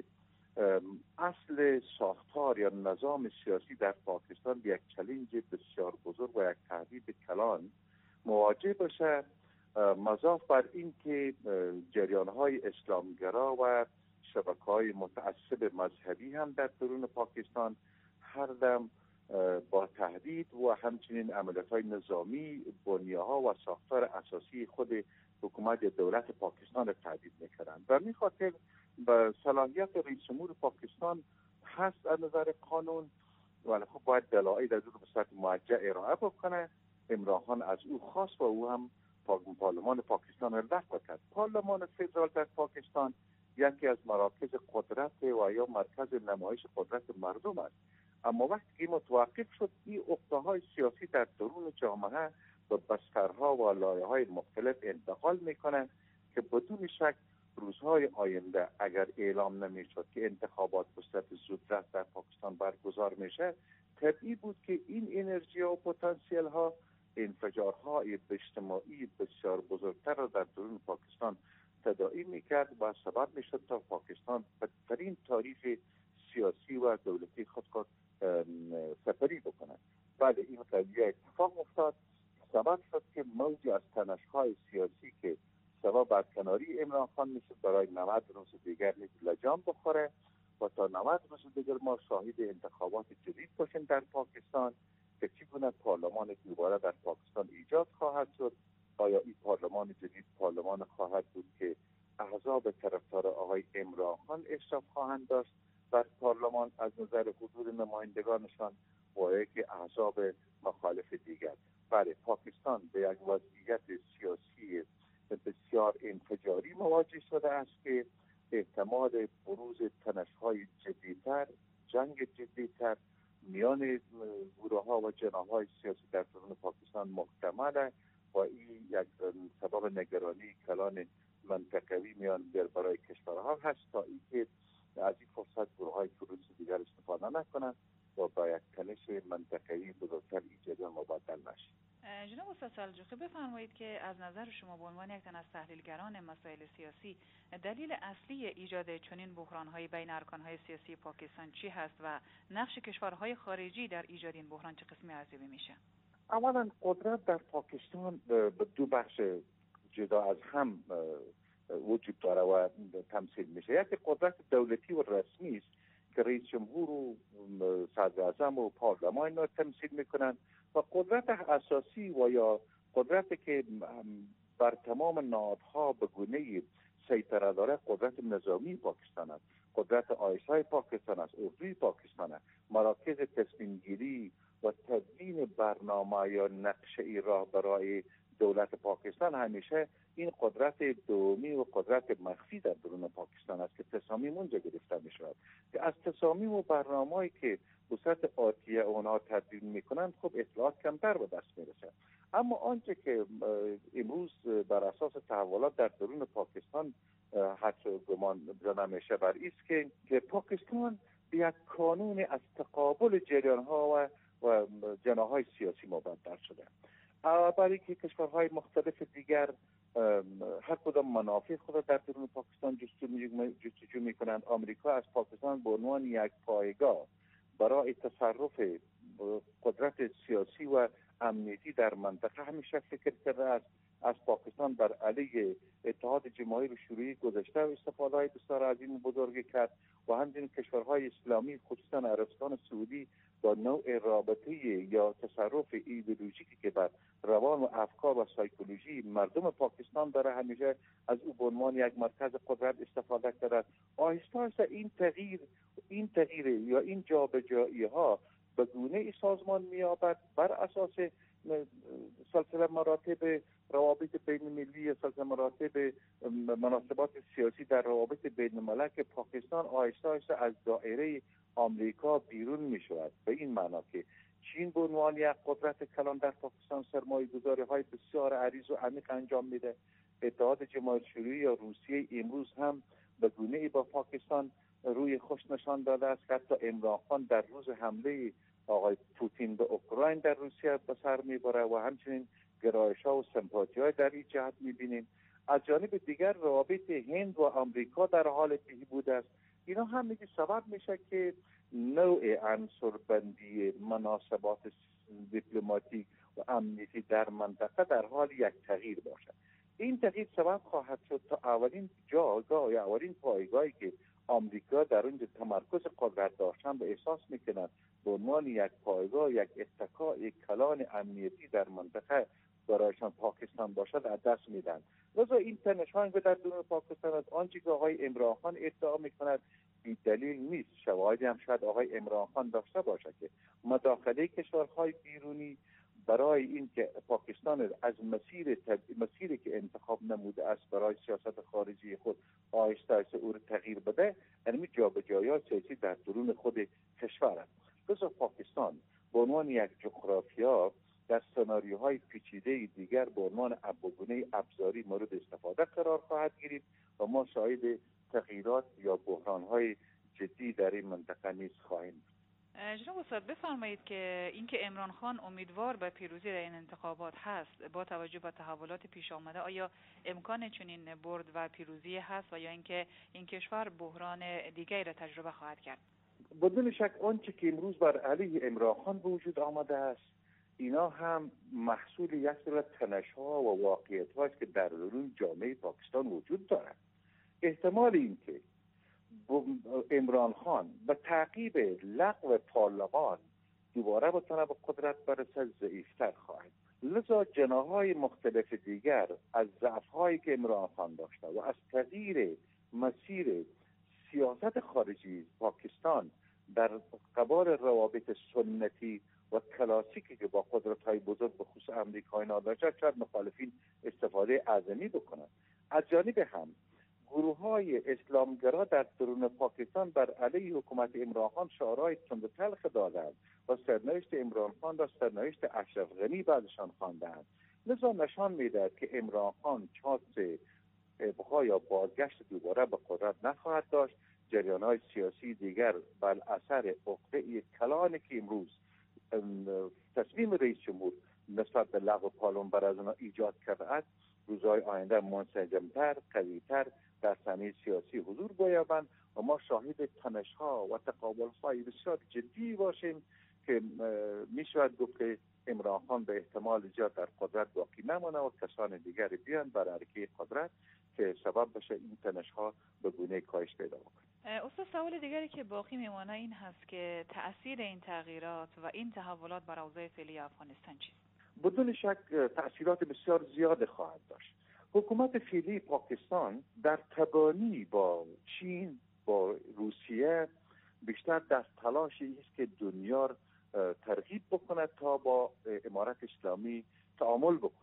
اصل ساختار یا نظام سیاسی در پاکستان به یک چالش بسیار بزرگ و یک تهدید کلان مواجه بشه، مضاف بر این که جریان‌های اسلامگرا و شبکه‌های متعصب مذهبی هم در درون پاکستان هر دم با تهدید و همچنین عملیات‌های نظامی بنیه‌ها و ساختار اساسی خود حکومت دولت پاکستان را تهدید می‌کردند. و می خاطر به صلاحیت رئیس جمهور پاکستان هست از نظر قانون، ولی خب باید دلایل از او به صورت موجه ارائه بکنه. عمران خان از او خواست و او هم پارلمان پاکستان را لغو کرد. پارلمان فدرال در پاکستان یکی از مراکز قدرت و یا مرکز نمایش قدرت مردم است، اما وقتی متوقف شد این عقده‌های سیاسی در درون جامعه به بسترها و لایه‌های مختلف انتقال میکنه که بدون شک روزهای آینده اگر اعلام نمیشد که انتخابات به صورت زودرس در پاکستان برگزار میشه، طبیعی بود که این انرژی و پتانسیل ها انفجارهای اجتماعی بسیار بزرگتر را در درون پاکستان تداعی میکرد و سبب میشد تا پاکستان بدترین تاریخ سیاسی و دولتی خود را سپری بکنه. بله، این قضیه اتفاق افتاد، سبب شد که موجی از تنش‌های سیاسی که سبب برکناری عمران خان میشد برای نود روز دیگر لجام بخوره و تا نود روز دیگر ما شاهد انتخابات جدید باشیم در پاکستان که چگونه پارلمان دوباره در پاکستان ایجاد خواهد شد. آیا این پارلمان جدید پارلمان خواهد بود که احزاب طرفدار آقای عمران خان اشراف خواهند داشت بر پارلمان از نظر حضور نمایندگانشان و یک احزاب مخالف دیگر؟ بله، پاکستان به یک وضعیت سیاسی بسیار انفجاری مواجه شده است که احتمال بروز تنش‌های جدی‌تر، جنگ جدی‌تر میان گروه‌ها و جناح‌های سیاسی در درون پاکستان محتمله و این یک سبب نگرانی کلان منطقوی میان برای کشورها هست تا اینکه از این فرصت گروه‌های تروریستی دیگر استفاده نکنند و با یک تنش منطقوی بزرگتر ایجاد مبادل نشه. جناب استاد سلجوقی، بفرمایید که از نظر شما به عنوان یک تن از تحلیلگران مسائل سیاسی دلیل اصلی ایجاد چنین بحران‌های بین ارکان‌های سیاسی پاکستان چی هست و نقش کشورهای خارجی در ایجاد این بحران چه قسمی ارزیابی میشه؟ اولا قدرت در پاکستان به دو بخش جدا از هم وجود داره و تمثیل میشه. یک قدرت دولتی و رسمی است که رئیس جمهور و صدر اعظم و پارلمان را تمثیل میکنن و قدرت اساسی و یا قدرتی که بر تمام نهادها به گونه سیطره داره قدرت نظامی پاکستان است، قدرت آیسای پاکستان است، اردوی پاکستان است، مراکز تصمیم گیری و تدوین برنامه یا نقشه ای راه برای دولت پاکستان همیشه این قدرت دومی و قدرت مخفی در درون پاکستان است که تصامیم اونجا گرفته می شود که از تصامیم و برنامه‌ای که به صورت آتیه اونها تدوین میکنند خب اطلاعات کمتر به دست میرسه. اما آنچه که امروز بر اساس تحولات در درون پاکستان حتی گمان زده میشه بر است که که پاکستان به یک کانون از تقابل جریان‌ها و و جناح‌های سیاسی مبدل شده. برای که کشورهای مختلف دیگر هر کدام منافع خود در درون پاکستان جستجو میکنند. آمریکا از پاکستان به عنوان یک پایگاه برای تصرف قدرت سیاسی و امنیتی در منطقه همیشه فکر کرده است. از پاکستان بر علیه اتحاد جماهیر شوروی گذشته و استفاده بسیار عظیم و بزرگی کرد و همچنین کشورهای اسلامی خصوصا عربستان سعودی با نوع رابطه یا تصرف ایدئولوژیکی که بر روان و افکار و سایکولوژی مردم پاکستان داره همیشه از او به عنوان یک مرکز قدرت استفاده کرده. آهسته آهسته این تغییر این تغییر یا این جابجایی ها به گونه سازمان می‌یابد بر اساس سلسله مراتب روابط بین المللی، سلسله مراتب مناسبات سیاسی در روابط بین الملل که پاکستان آهسته آهسته از دایره آمریکا بیرون می شود. به این معنا که چین به عنوان یک قدرت کلان در پاکستان سرمایه گذاری های بسیار عریض و عمیق انجام میده. اتحاد جماهیر شوروی یا روسیه امروز هم به گونه‌ای با پاکستان روی خوش نشان داده است که حتی عمران خان در روز حمله آقای پوتین به اوکراین در روسیه به سر میبره و همچنین گرایش‌ها و سمپاتی‌های در این جهت می‌بینیم. از جانب دیگر روابط هند و آمریکا در حال بهبود است. اینا هم میگه سبب میشه که نوع عنصربندی مناسبات دیپلماتیک و امنیتی در منطقه در حال یک تغییر باشد. این تغییر سبب خواهد شد تا اولین جایگاه یا اولین پایگاهی که آمریکا در اونجا تمرکز قدرت داشتن به احساس میکنند به عنوان یک پایگاه، یک اتکا، یک کلان امنیتی در منطقه برایشان پاکستان باشد از دست میدن. لذا این تنش‌ها در درون پاکستان از آنچه که آقای عمران خان ادعا میکند بی دلیل نیست. شواهدی هم شاید آقای عمران خان داشته باشه که مداخله کشورهای بیرونی برای اینکه پاکستان از مسیر تب... مسیری که انتخاب نموده است برای سیاست خارجی خود آهسته آهسته او را تغییر بده، یعنی جابجایی سیاسی در درون خود کشور است. لذا پاکستان به عنوان یک جغرافیا در سناریوهای پیچیده دیگر به عنوان ابوگونه ابزاری مورد استفاده قرار خواهد گرفت و ما شاهد تغییرات یا بحران‌های جدی در این منطقه نیز خواهیم بود. جناب استاد بفرمایید که اینکه عمران خان امیدوار به پیروزی در این انتخابات هست با توجه به تحولات پیش آمده، آیا امکان چنین برد و پیروزی هست و یا اینکه این کشور بحران دیگری را تجربه خواهد کرد؟ بدون شک آنچه که امروز بر علیه عمران خان به وجود آمده است اینا هم محصول یک سری تنش‌ها و واقعیت‌هاست که در درون جامعه پاکستان وجود دارد. احتمال این که عمران خان به تعقیب لغو پارلمان دوباره بتونه به قدرت برسه ضعیفتر خواهد. لذا جناح‌های مختلف دیگر از ضعف‌هایی که عمران خان داشته و از تغییر مسیر سیاست خارجی پاکستان در قبال روابط سنتی و کلاسیکی که با قدرت‌های بزرگ به خصوص آمریکا اینا داشته، شاید مخالفین استفاده اعظمی بکنند. از جانب هم گروه‌های اسلامگرا در درون پاکستان بر علیه حکومت عمران خان شعارهای تند و تلخ دادند و سرنوشت عمران خان را سرنوشت اشرف غنی بعدشان خواندند. لذا نشان می‌دهد که عمران خان چانس ابقا یا بازگشت دوباره به قدرت نخواهد داشت. جریان‌های سیاسی دیگر بر اثر عقده کلانی که امروز تصمیم رئیس جمهور نسبت به لغو پارلمان بر از آنها ایجاد کرده است، روزهای آینده منسجم‌تر، قوی‌تر در صحنه سیاسی حضور بیابند و ما شاهد تنش‌ها و تقابل‌های بسیار جدی باشیم که می‌شود گفت که عمران خان به احتمال زیاد در قدرت باقی نمانه و کسان دیگری بیان بر علیه قدرت که سبب بشه این تنش‌ها به گونه کاهش پیدا بکنه. استاد سوال دیگری که باقی میمانه این هست که تأثیر این تغییرات و این تحولات بر اوضاع فعلی افغانستان چیست؟ بدون شک تأثیرات بسیار زیاد خواهد داشت. حکومت فعلی پاکستان در تبانی با چین، با روسیه بیشتر در تلاشی است که دنیا ترغیب بکند تا با امارت اسلامی تعامل بکنند.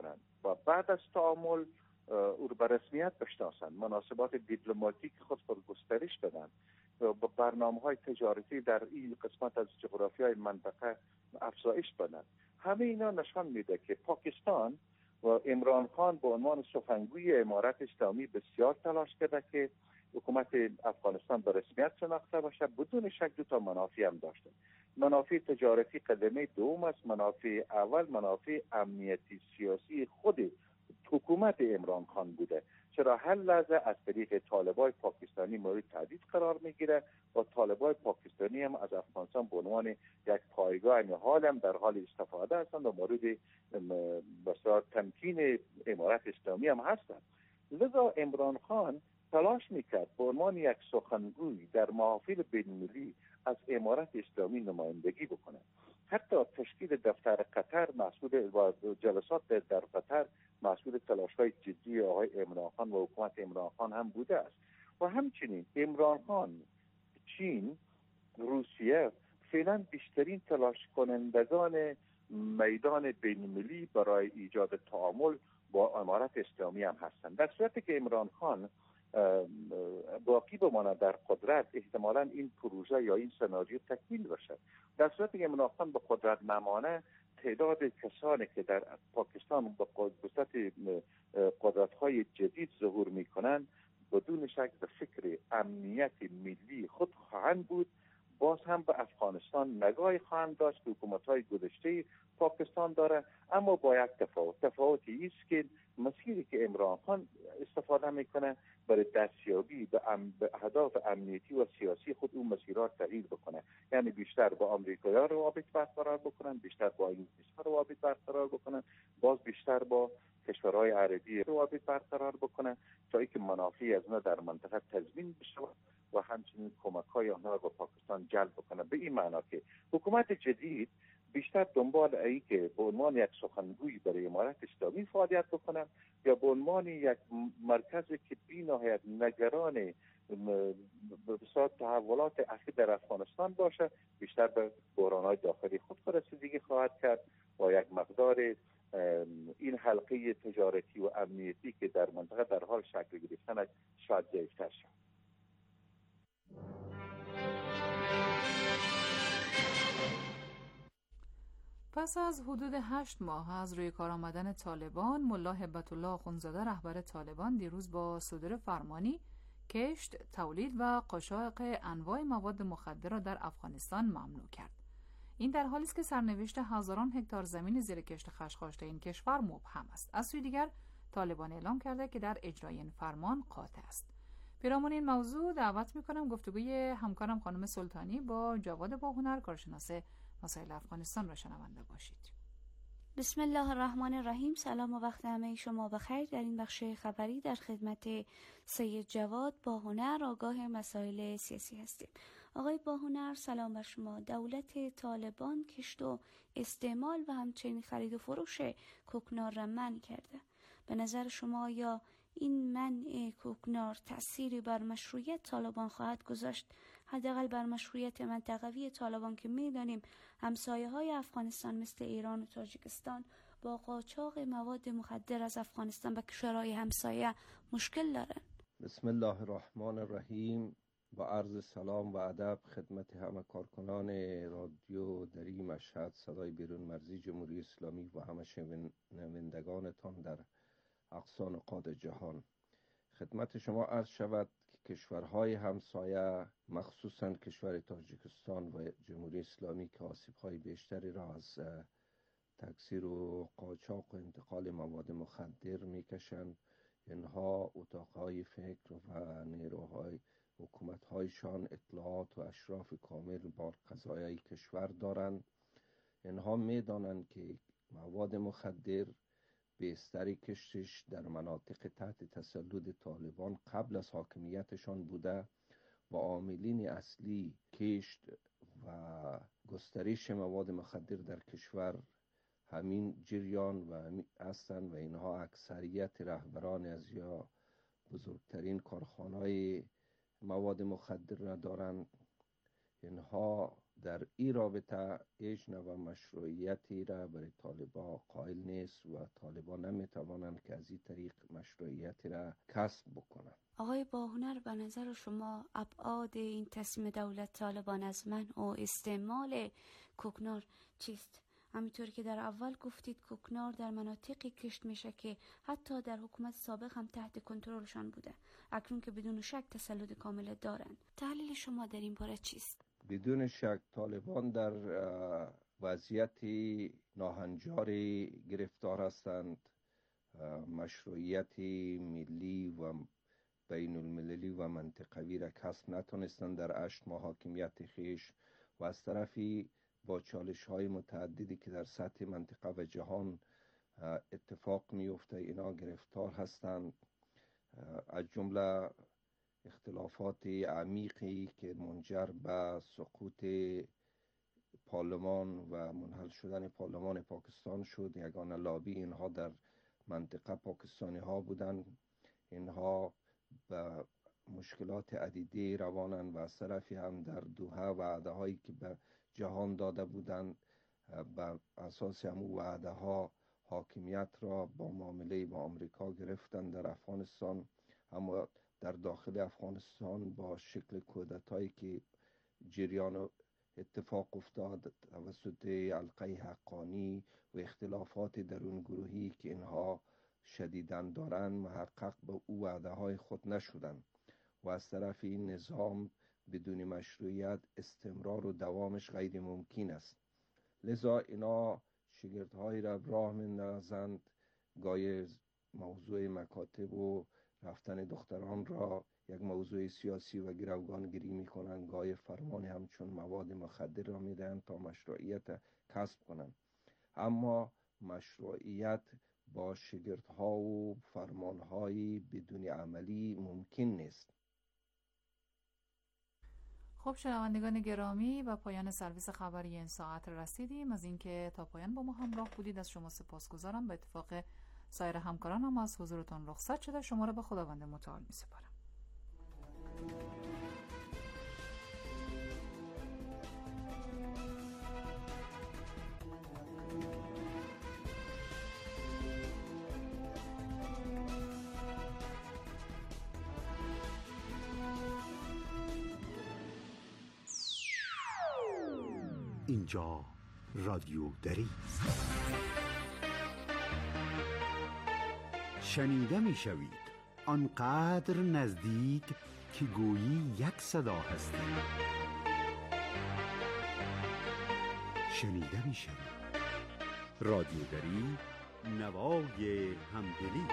و بعد از تعامل او رو به رسمیت بشناسند، مناسبات دیپلماتیک خود را گسترش بدن، با برنامه‌های تجارتی در این قسمت از جغرافیای منطقه افزایش بدن. همه اینا نشان میده که پاکستان و عمران خان به عنوان سخنگوی امارت اسلامی بسیار تلاش کرده که حکومت افغانستان به رسمیت شناخته باشه. بدون شک دو تا منافع هم داشته. منافع تجارتی قدمه دوم است. منافع اول منافع امنیتی سیاسی خود حکومت عمران خان بوده، چرا هر لحظه از طریق طالبای پاکستانی مورد تهدید قرار میگیره و طالبای پاکستانی هم از افغانستان به عنوان یک پایگاه نهال هم در حال استفاده هستند و مورد بسیار تمکین امارت اسلامی هم هستند. لذا عمران خان تلاش میکرد به عنوان یک سخنگوی در محافل بین‌المللی از امارت اسلامی نمایندگی بکنه. حتی تشکیل دفتر قطر مسئول و جلسات در قطر مسئول تلاش‌های جدی آقای عمران خان و حکومت عمران خان هم بوده است. و همچنین عمران خان، چین، روسیه فعلا بیشترین تلاش کنندگان میدان بین‌المللی برای ایجاد تعامل با امارت اسلامی هم هستند. در صورتی که عمران خان باقی بماند در قدرت، احتمالاً این پروژه یا این سناریو تکمیل بشه. در صورتی که عمران خان به قدرت نمانه، تعداد کسانی که در پاکستان به قدرت قدرت‌های جدید ظهور می‌کنند بدون شک به فکر امنیت ملی خود خواهند بود. باز هم به افغانستان نگاهی خواهند داشت که حکومت‌های گذشته پاکستان داره، اما با یک تفاوت. تفاوتی است که مسیری که عمران خان استفاده میکنه برای دستیابی به, ام... به اهداف امنیتی و سیاسی خود اون مسیرها تغییر بکنه، یعنی بیشتر با آمریکایی‌ها روابط برقرار بکنن، بیشتر با انگلیس‌ها روابط برقرار بکنن، باز بیشتر با کشورهای عربی روابط برقرار بکنن تا اینکه منافعی از اونها در منطقه تضمین بشه و همچنین کمک‌های آنها را به پاکستان جلب بکنه. به این معنا که حکومت جدید بیشتر دنبال ای که به عنوان یک سخنگوی برای امارت اسلامی فعالیت بکنم یا به عنوان یک مرکزی که بی‌نهایت نگران بسیار تحولات اخیر در افغانستان باشه، بیشتر به بحران‌های داخلی خود رسیدگی خواهد کرد و یک مقدار این حلقه تجارتی و امنیتی که در منطقه در حال شکل گرفتن است شاید ضعیف‌تر شود. پس از حدود هشت ماه از روی کار آمدن طالبان، ملا هبت الله آخوندزاده رهبر طالبان دیروز با صدور فرمانی کشت، تولید و قاچاق انواع مواد مخدر را در افغانستان ممنوع کرد. این در حالی است که سرنوشت هزاران هکتار زمین زیر کشت خشخاشته این کشور مبهم است. از سوی دیگر طالبان اعلام کرده که در اجرای این فرمان قاطع است. پیرامون این موضوع دعوت می‌کنم گفتگوی همکارم خانم سلطانی با جواد باهنر، کارشناس مسائل افغانستان را شنونده باشید. بسم الله الرحمن الرحیم. سلام و وقت همه شما بخیر. در این بخش خبری در خدمت سید جواد باهنر، آگاه مسائل سیاسی هستیم. آقای باهنر سلام بر شما. دولت طالبان کشت و استعمال و همچنین خرید و فروش کوکنار را منع کرده. به نظر شما یا این منع کوکنار تأثیری بر مشروعیت طالبان خواهد گذاشت؟ حداقل بر مشروعیت منطقوی طالبان که می‌دانیم همسایه‌های افغانستان مثل ایران و تاجیکستان با قاچاق مواد مخدر از افغانستان به کشورهای همسایه مشکل دارند. بسم الله الرحمن الرحیم. با عرض سلام و ادب خدمت همه کارکنان رادیو دری مشهد صدای بیرون مرزی جمهوری اسلامی و همه شنوندگانتان در اقصا نقاط جهان. خدمت شما عرض شود که کشورهای همسایه مخصوصاً کشور تاجیکستان و جمهوری اسلامی که آسیب‌های بیشتری را از تکثیر و قاچاق و انتقال مواد مخدر میکشند، اینها اتاقهای فکر و نیروهای حکومت‌هایشان اطلاعات و اشراف کامل بر قضایای کشور دارند. اینها میدانند که مواد مخدر بیشتری کشتش در مناطق تحت تسلط طالبان قبل از حاکمیتشان بوده و عاملین اصلی کشت و گسترش مواد مخدر در کشور همین جریان و هستند و اینها اکثریت رهبران از یا بزرگترین کارخانه‌های مواد مخدر را دارند. اینها در این رابطه هیچ نوع مشروعیتی را برای طالبان قائل نیست و طالبان نمیتوانند که از این طریق مشروعیتی را کسب بکنند. آقای باهنر، به نظر شما ابعاد این تصمیم دولت طالبان از منع و استعمال کوکنار چیست؟ همینطور که در اول گفتید کوکنار در مناطقی کشت میشه که حتی در حکومت سابق هم تحت کنترلشان بوده، اکنون که بدون شک تسلط کامل دارند. تحلیل شما در این باره چیست؟ بدون شک طالبان در وضعیت ناهنجاری گرفتار هستند. مشروعیت ملی و بین المللی و منطقوی را کسب نتونستند در هشت ماه حاکمیت خیش و از طرفی با چالش های متعددی که در سطح منطقه و جهان اتفاق میفته اینا گرفتار هستند، از جمله اختلافات عمیقی که منجر به سقوط پارلمان و منحل شدن پارلمان پاکستان شد. یگانه لابی اینها در منطقه پاکستانی ها بودند. اینها به مشکلات عدیده روانند و از طرفی هم در دوحه وعده هایی که به جهان داده بودند بر اساس همون وعده ها حاکمیت را با معامله با آمریکا گرفتند در افغانستان. اما در داخل افغانستان با شکل کودتایی که جریان اتفاق افتاد توسط حلقه حقانی و اختلافات درون گروهی که اینها شدیداً دارند محقق به او وعده های خود نشدند و از طرف این نظام بدون مشروعیت استمرار و دوامش غیر ممکن است. لذا اینا شگردهای را راه می‌اندازند، گاهی موضوع مکاتب و رفتن دختران را یک موضوع سیاسی و گروگان گیری می‌کنند، گاهی فرمان همچون مواد مخدر را می‌دهند تا مشروعیت کسب کنند. اما مشروعیت با شگردها و فرمانهای بدون عملی ممکن نیست. خب شنوندگان گرامی، و پایان سرویس خبری این ساعت رسیدیم. از اینکه تا پایان با ما همراه بودید از شما سپاسگزارم. به اتفاق سایر همکارانم از حضورتان رخصت شده. شما را به خداوند متعال می‌سپارم. اینجا رادیو دری است. شنیده می شوید آنقدر نزدیک که گویی یک صدا هستی. شنیده می شوید رادیو دری، نوای همدلی.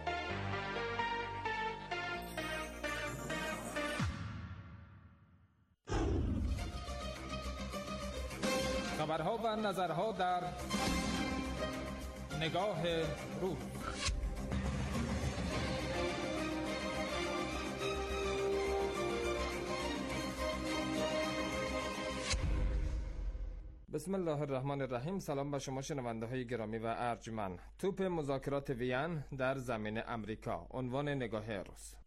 خبرها و نظرها در نگاه روز. بسم الله الرحمن الرحیم. سلام به شما شنونده های گرامی و ارجمند. توپ مذاکرات وین در زمین امریکا، عنوان نگاه روز.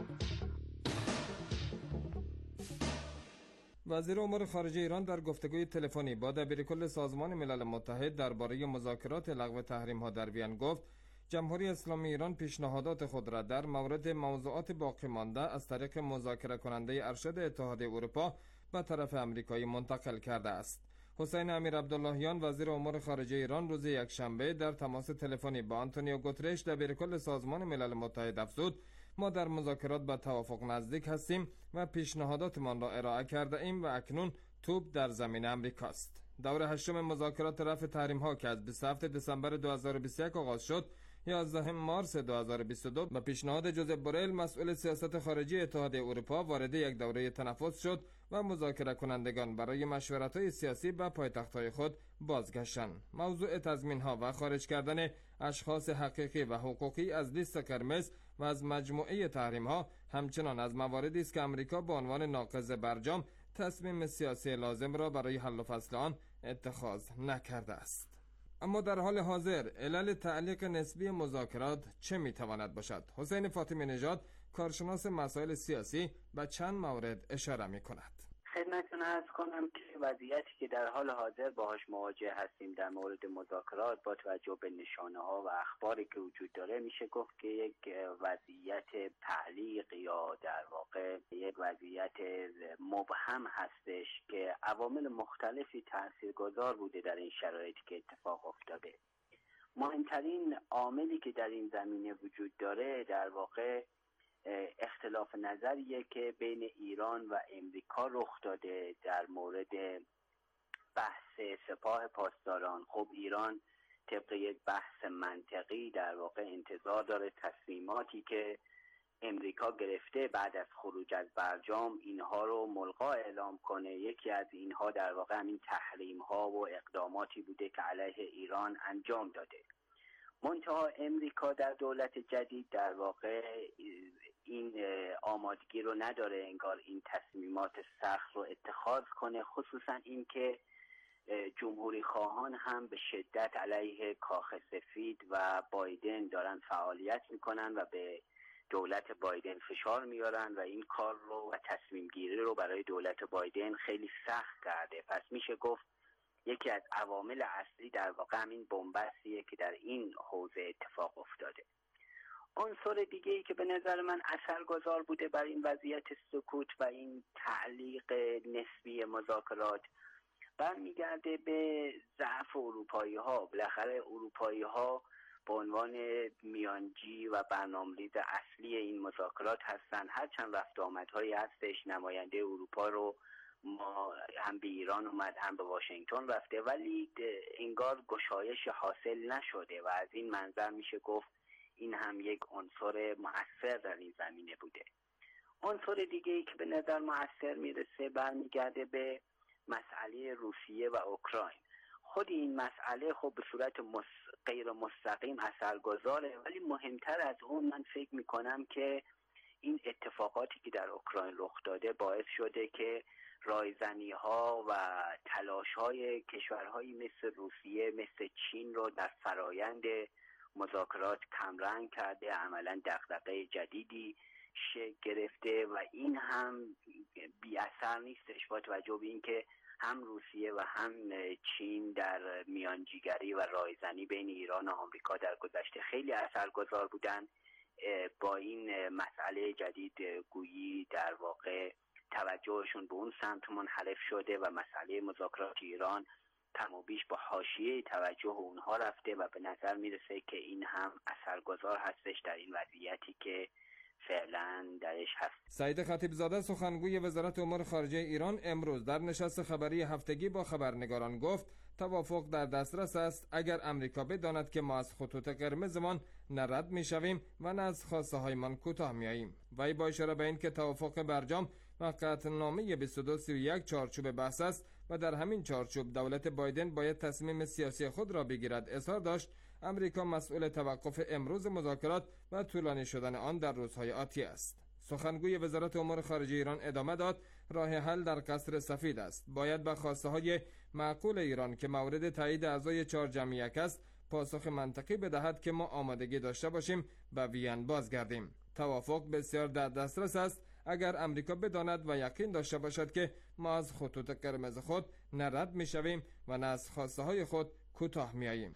وزیر امور خارجه ایران در گفتگوی تلفنی با دبیرکل سازمان ملل متحد درباره مذاکرات لغو تحریم‌ها در وین گفت جمهوری اسلامی ایران پیشنهادات خود را در مورد موضوعات باقی مانده از طریق مذاکره کننده ارشد اتحادیه اروپا به طرف امریکایی منتقل کرده است. حسین امیر عبداللهیان وزیر امور خارجه ایران روز یکشنبه در تماس تلفنی با آنتونیو گوترش دبیرکل سازمان ملل متحد افزود ما در مذاکرات به توافق نزدیک هستیم و پیشنهاداتمان را ارائه کرده ایم و اکنون توپ در زمین امریکاست. دور هشتم مذاکرات رفع تحریم ها که از بیست و هفتم دسامبر دو هزار و بیست و یک آغاز شد، یازدهم مارس دو هزار و بیست و دو به پیشنهاد جوزپ بوریل مسئول سیاست خارجی اتحادیه اروپا وارد یک دوره تنفس شد و مذاکره کنندگان برای مشورت‌های سیاسی به پایتخت‌های خود بازگشتند. موضوع تضمین‌ها و خارج کردن اشخاص حقیقی و حقوقی از لیست قرمز و از مجموعه تحریم‌ها همچنان از مواردی است که امریکا به عنوان ناقض برجام تصمیم سیاسی لازم را برای حل و فصل آن اتخاذ نکرده است. اما در حال حاضر علل تعلیق نسبی مذاکرات چه میتواند باشد؟ حسین فاطمی نژاد کارشناس مسائل سیاسی به چند مورد اشاره می کند. خدمت خدمتتون عرض کنم که وضعیتی که در حال حاضر باهاش مواجه هستیم در مورد مذاکرات با توجه به نشانه ها و اخباری که وجود داره، میشه گفت که یک وضعیت تعلیق یا در واقع یک وضعیت مبهم هستش که عوامل مختلفی تاثیرگذار بوده در این شرایطی که اتفاق افتاده. مهمترین عاملی که در این زمینه وجود داره در واقع اختلاف نظریه که بین ایران و امریکا رخ داده در مورد بحث سپاه پاسداران. خب ایران طبق یک بحث منطقی در واقع انتظار داره تصمیماتی که امریکا گرفته بعد از خروج از برجام اینها رو ملغا اعلام کنه. یکی از اینها در واقع همین تحریم ها و اقداماتی بوده که علیه ایران انجام داده. منتها امریکا در دولت جدید در واقع این آمادگی رو نداره انگار این تصمیمات سخت رو اتخاذ کنه، خصوصا اینکه جمهوری خواهان هم به شدت علیه کاخ سفید و بایدن دارن فعالیت میکنن و به دولت بایدن فشار میارن و این کار رو و تصمیم گیری رو برای دولت بایدن خیلی سخت کرده. پس میشه گفت یکی از عوامل اصلی در واقع همین بنبستیه که در این حوزه اتفاق افتاده. عنصر دیگه ای که به نظر من اثرگذار بوده بر این وضعیت سکوت و این تعلیق نسبی مذاکرات برمیگرده به ضعف اروپایی ها. بالاخره اروپایی ها به عنوان میانجی و برنامه‌ریز اصلی این مذاکرات هستن. هرچند رفت آمدهایی هستش، نماینده اروپا رو ما هم به ایران اومد هم به واشنگتن رفته، ولی انگار گشایش حاصل نشده و از این منظر میشه گفت این هم یک عنصر مؤثر در این زمینه بوده. عنصر دیگه ای که به نظر مؤثر میرسه برمیگرده به مسئله روسیه و اوکراین. خود این مسئله خب به صورت مس... غیر مستقیم اثرگذاره، ولی مهمتر از اون من فکر میکنم که این اتفاقاتی که در اوکراین رخ داده باعث شده که رایزنی ها و تلاش های کشورهایی مثل روسیه مثل چین رو در فرایند مذاکرات کمرنگ کرده، عملا دغدغه جدیدی شکل گرفته و این هم بی اثر نیستش با توجه به اینکه هم روسیه و هم چین در میانجیگری و رایزنی بین ایران و آمریکا در گذشته خیلی اثرگذار بودن. با این مسئله جدید گویی در واقع توجهشون به اون سمت منحرف شده و مسئله مذاکرات ایران کم و بیش با حاشیه توجه اونها رفته و به نظر میرسه که این هم اثرگذار هستش در این وضعیتی که فعلا درش هست. سعید خطیبزاده سخنگوی وزارت امور خارجه ایران امروز در نشست خبری هفتگی با خبرنگاران گفت توافق در دسترس است اگر امریکا بداند که ما از خطوط قرمزمان نه رد میشویم و نه از خواسته هایمان کوتاه میاییم. وی با اشاره به این که توافق برجام و قطعنامه بیست و دو سی و یک چارچوب بحث است و در همین چارچوب دولت بایدن باید تصمیم سیاسی خود را بگیرد اظهار داشت امریکا مسئول توقف امروز مذاکرات و طولانی شدن آن در روزهای آتی است. سخنگوی وزارت امور خارجه ایران ادامه داد راه حل در قصر سفید است. باید به خواسته های معقول ایران که مورد تایید اعضای چهار جمع یک است پاسخ منطقی بدهد که ما آمادگی داشته باشیم به وین بازگردیم. توافق بسیار در دسترس است اگر امریکا بداند و یقین داشته باشد که ما از خطوط قرمز خود نه رد میشویم و نه از خواسته های خود کوتاه میاییم.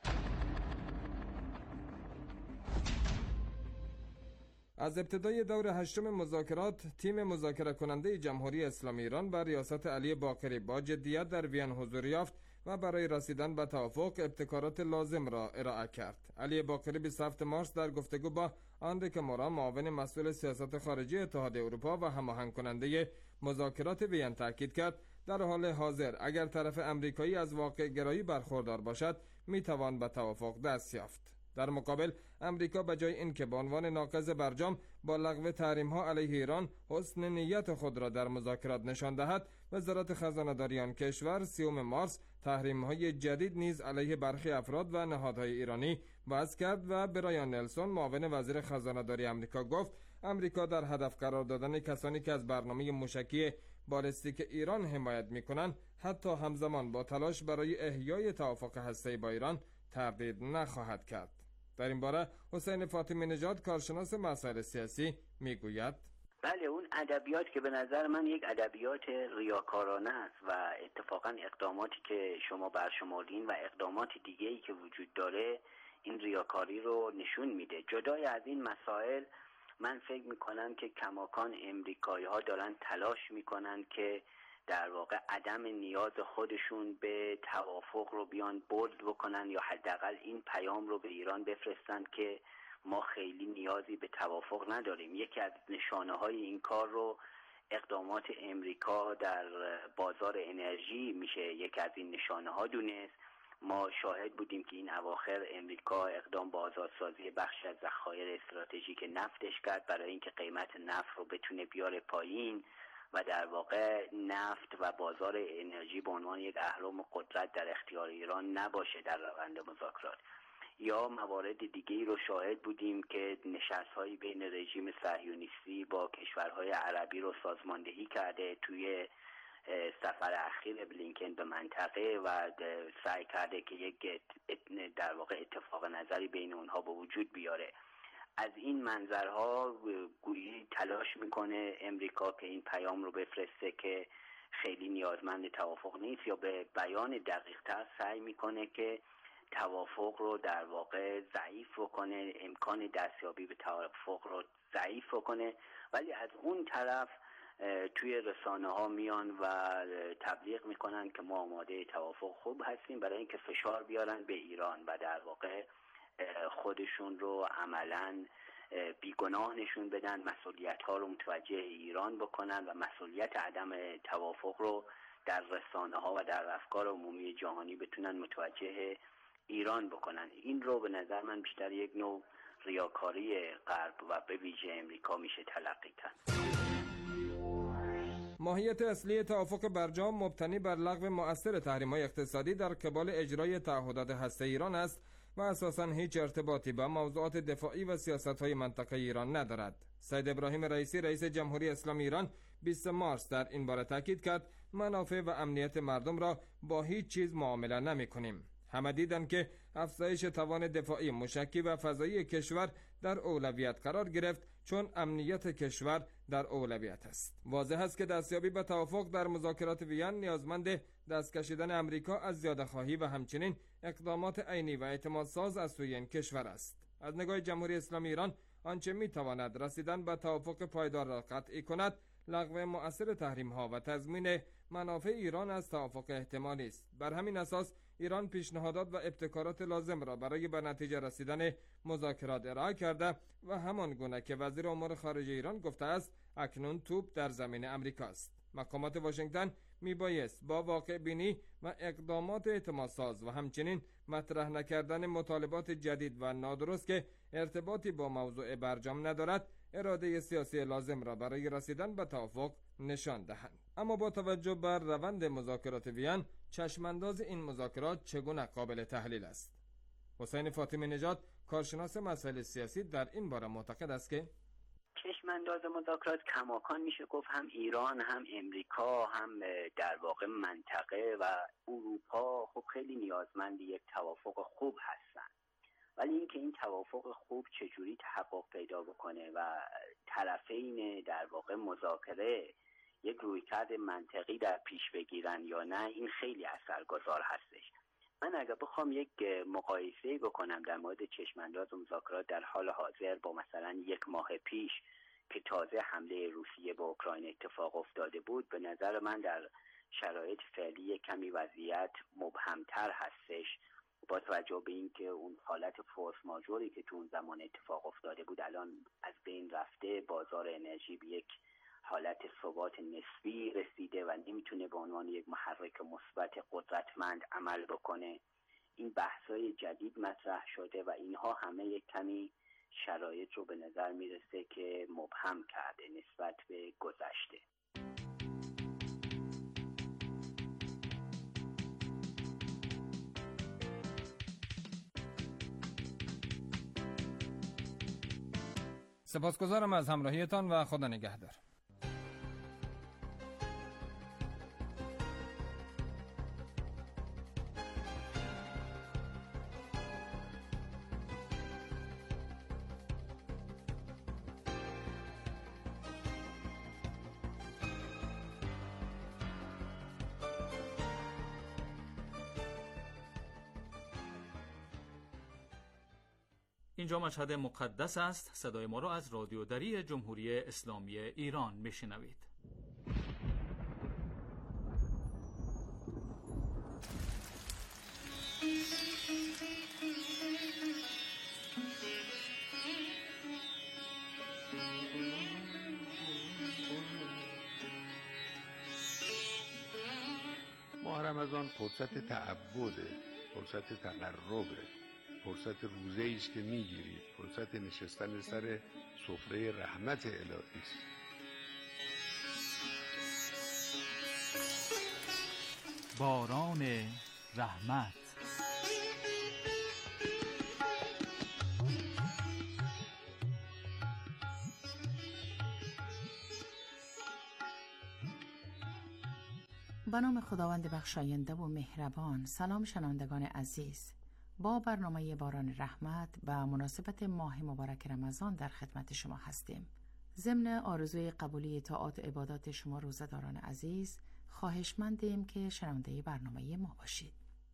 از ابتدای دور هشتم مذاکرات تیم مذاکره کننده جمهوری اسلامی ایران با ریاست علی باقری با جدیت در وین حضور یافت و برای رسیدن به توافق ابتکارات لازم را ارائه کرد. علی باقری بیست و هفتم مارس در گفتگو با آنریک مورا معاون مسئول سیاست خارجی اتحادیه اروپا و هماهنگ کننده مذاکرات وین تاکید کرد در حال حاضر اگر طرف امریکایی از واقع گرایی برخوردار باشد میتوان به توافق دست یافت. در مقابل امریکا به جای اینکه به عنوان ناقض برجام با لغو تحریم ها علیه ایران حسن نیت خود را در مذاکرات نشان دهد، وزارت خزانه داری آن کشور سیوم مارس تحریم های جدید نیز علیه برخی افراد و نهادهای ایرانی وضع کرد و برایان نلسون معاون وزیر خزانه داری امریکا گفت امریکا در هدف قرار دادن کسانی که از برنامه موشکی بالستیک ایران حمایت می‌کنند حتی همزمان با تلاش برای احیای توافق هسته‌ای با ایران تردید نخواهد کرد. در این باره حسین فاطمی نژاد کارشناس مسائل سیاسی میگوید بله، اون ادبیات که به نظر من یک ادبیات ریاکارانه است و اتفاقا اقداماتی که شما برشمردین و اقدامات دیگه‌ای که وجود داره این ریاکاری رو نشون میده. جدای از این مسائل من فکر میکنم که کماکان امریکایی ها دارن تلاش میکنن که در واقع عدم نیاز خودشون به توافق رو بیان بولد بکنن یا حداقل این پیام رو به ایران بفرستن که ما خیلی نیازی به توافق نداریم. یکی از نشانه های این کار رو اقدامات امریکا در بازار انرژی میشه یکی از این نشانه ها دونست. ما شاهد بودیم که این اواخر امریکا اقدام به آزادسازی بخش از ذخایر استراتژیک نفتش کرد برای اینکه قیمت نفت رو بتونه بیاره پایین و در واقع نفت و بازار انرژی به عنوان یک اهرم قدرت در اختیار ایران نباشه در روند مذاکرات. یا موارد دیگه‌ای رو شاهد بودیم که نشست‌های بین رژیم صهیونیستی با کشورهای عربی رو سازماندهی کرده توی سفر اخیر بلینکن به منطقه و سعی کرده که یک در واقع اتفاق نظری بین اونها به وجود بیاره. از این منظرها گویی تلاش میکنه امریکا که این پیام رو بفرسته که خیلی نیازمند توافق نیست، یا به بیان دقیق تر سعی میکنه که توافق رو در واقع ضعیف کنه، امکان دستیابی به توافق رو ضعیف کنه. ولی از اون طرف توی رسانه ها میان و تبلیغ میکنن که ما آماده توافق خوب هستیم برای اینکه فشار بیارن به ایران و در واقع خودشون رو عملاً بیگناه نشون بدن، مسئولیت ها رو متوجه ایران بکنن و مسئولیت عدم توافق رو در رسانه ها و در افکار عمومی جهانی بتونن متوجه ایران بکنن. این رو به نظر من بیشتر یک نوع ریاکاری غرب و به ویژه امریکا میشه تلقی کرد. ماهیت اصلی توافق برجام مبتنی بر لغو مؤثر تحریم‌های اقتصادی در قبال اجرای تعهدات هسته ایران است و اساساً هیچ ارتباطی با موضوعات دفاعی و سیاست‌های منطقه ایران ندارد. سید ابراهیم رئیسی رئیس جمهوری اسلامی ایران بیست مارس در این باره تاکید کرد منافع و امنیت مردم را با هیچ چیز معامله نمی‌کنیم. همه دیدن که افزایش توان دفاعی موشکی و فضایی کشور در اولویت قرار گرفت چون امنیت کشور در اولویت است. واضح است که دستیابی به توافق در مذاکرات وین نیازمند دست کشیدن امریکا از زیاده‌خواهی و همچنین اقدامات عینی و اعتمادساز از سوی این کشور است. از نگاه جمهوری اسلامی ایران آنچه میتواند رسیدن به توافق پایدار را قطعی کند لغو مؤثر تحریم‌ها و تضمین منافع ایران از توافق احتمالی است. بر همین اساس ایران پیشنهادات و ابتکارات لازم را برای به نتیجه رسیدن مذاکرات ارائه کرده و همان گونه که وزیر امور خارجه ایران گفته است اکنون توپ در زمین امریکاست. مقامات واشنگتن میبایست با واقع بینی و اقدامات اعتمادساز و همچنین مطرح نکردن مطالبات جدید و نادرست که ارتباطی با موضوع برجام ندارد اراده سیاسی لازم را برای رسیدن به توافق نشان دهند. اما با توجه بر روند مذاکرات وین چشمانداز این مذاکرات چگونه قابل تحلیل است؟ حسین فاطمی نژاد کارشناس مسائل سیاسی در این باره معتقد است که چشمانداز مذاکرات کماکان میشه گفت هم ایران هم امریکا هم در واقع منطقه و اروپا خب خیلی نیازمند یک توافق خوب هستن، ولی اینکه این توافق خوب چجوری تحقق پیدا بکنه و طرفین در واقع مذاکره یک رویکرد منطقی در پیش بگیرن یا نه این خیلی اثرگذار هستش. من اگر بخوام یک مقایسه بکنم در مورد چشمانداز مذاکرات در حال حاضر با مثلا یک ماه پیش که تازه حمله روسیه به اوکراین اتفاق افتاده بود، به نظر من در شرایط فعلی کمی وضعیت مبهمتر هستش با توجه به اینکه اون حالت فورس ماژوری که تو اون زمان اتفاق افتاده بود الان از بین رفته، بازار انرژی به یک حالت ثبات نسبی رسیده و نمیتونه به عنوان یک محرک مثبت قدرتمند عمل بکنه. این بحث‌های جدید مطرح شده و اینها همه یک کمی شرایط رو به نظر میرسه که مبهم کرده نسبت به گذشته. سپاسگزارم از همراهیتان و خدا نگهدار. اینجا مشهد مقدس است. صدای ما را از رادیو دری جمهوری اسلامی ایران میشنوید. ماه رمضان فرصت تعبده، فرصت تقربه، فرصت روزه‌ای است که میگیرید، فرصت نشستن سر سفره رحمت الهی است. باران رحمت. به نام خداوند بخشاینده و مهربان. سلام شنوندگان عزیز، با برنامه باران رحمت و مناسبت ماه مبارک رمضان در خدمت شما هستیم. ضمن آرزوی قبولی طاعات و عبادات شما روزه‌داران عزیز، خواهشمندیم که شنونده برنامه ما باشید.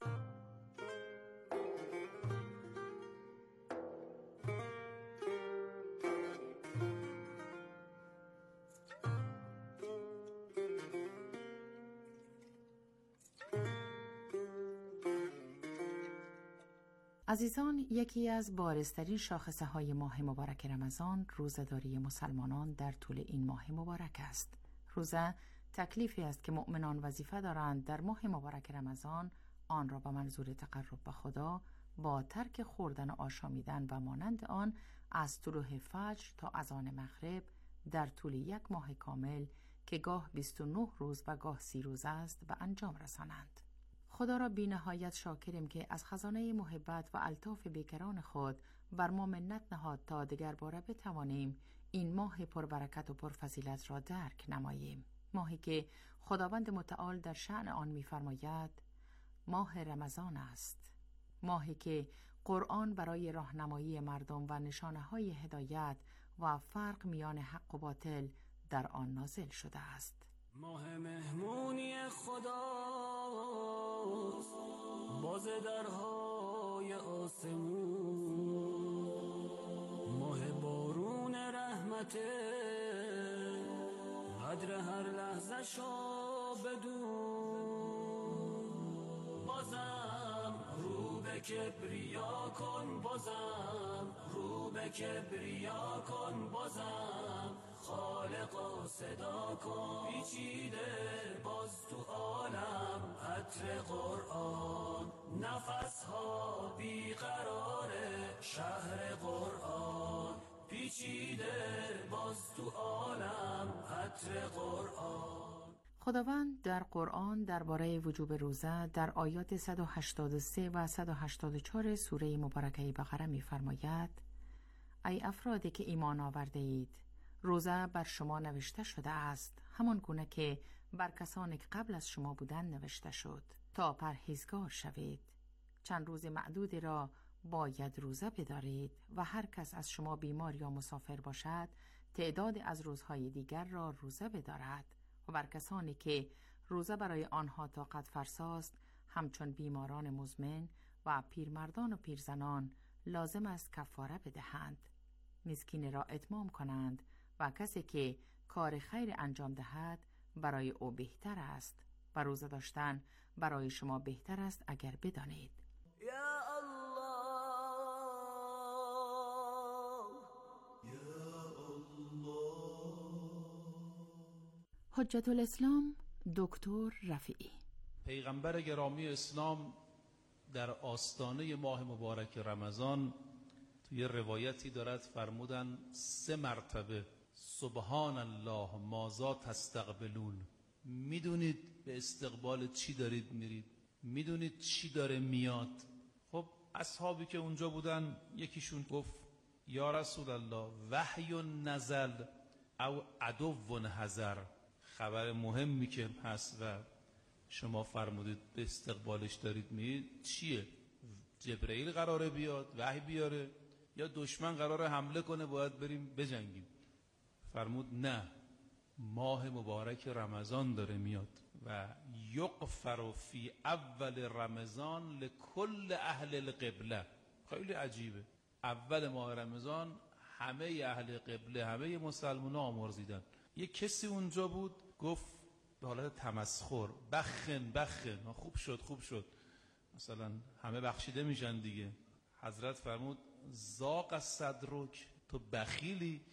عزیزان، یکی از بارزترین شاخصه های ماه مبارک رمضان روزه‌داری مسلمانان در طول این ماه مبارک است. روزه تکلیفی است که مؤمنان وظیفه دارند در ماه مبارک رمضان آن را به منظور تقرب به خدا با ترک خوردن و آشامیدن و مانند آن از طلوع فجر تا اذان مغرب در طول یک ماه کامل که گاه بیست و نه روز و گاه سی روز است به انجام رسانند. خدا را بی نهایت شاکریم که از خزانه محبت و الطاف بیکران خود بر ما منت نهاد تا دیگر باره بتوانیم این ماه پربرکت و پرفضیلت را درک نماییم. ماهی که خداوند متعال در شأن آن می‌فرماید ماه رمضان است، ماهی که قرآن برای راهنمایی مردم و نشانه‌های هدایت و فرق میان حق و باطل در آن نازل شده است. ماه مهمونی خداست، باز درهای آسمون، ماه بارون رحمته، قدر هر لحظه شو بدون. بازم رو به کبریا کن، بازم رو به کبریا کن، بازم خالقا صدا کن. پیچیده باز تو عالم عطر قرآن، نفس ها بیقراره شهر قرآن. پیچیده باز تو عالم عطر قرآن. خداوند در قرآن درباره وجوب روزه در آیات صد و هشتاد و سه و صد و هشتاد و چهار سوره مبارکه بقره می‌فرماید: ای افرادی که ایمان آورده اید، روزه بر شما نوشته شده است، همان گونه که بر کسانی که قبل از شما بودند نوشته شد، تا پرهیزگار شوید. چند روز معدودی را باید روزه بدارید و هر کس از شما بیمار یا مسافر باشد تعداد از روزهای دیگر را روزه بدارد و بر کسانی که روزه برای آنها طاقت فرساست همچون بیماران مزمن و پیرمردان و پیرزنان لازم است کفاره بدهند. مسکین را اتمام کنند و کسی که کار خیر انجام دهد برای او بهتر است و روزه داشتن برای شما بهتر است اگر بدانید. یا الله یا الله. حجت الاسلام دکتر رفیعی. پیغمبر گرامی اسلام در آستانه ماه مبارک رمضان توی روایتی دارد فرمودن سه مرتبه سبحان الله ماذا تستقبلون. میدونید به استقبال چی دارید میرید؟ میدونید چی داره میاد؟ خب اصحابی که اونجا بودن یکیشون گفت یا رسول الله وحی نزل او عدو حذر. خبر مهمی که هست و شما فرمودید به استقبالش دارید میرید چیه؟ جبرئیل قراره بیاد وحی بیاره یا دشمن قراره حمله کنه باید بریم بجنگیم؟ فرمود نه، ماه مبارک رمضان داره میاد و یغفر فی اول رمضان لکل اهل القبله. خیلی عجیبه. اول ماه رمضان همه اهل قبله، همه مسلمان ها آمرزیدن. یک کسی اونجا بود گفت به حالت تمسخر بخن بخن، خوب شد خوب شد، مثلا همه بخشیده میشن دیگه. حضرت فرمود زاق صدرک، تو بخیلی،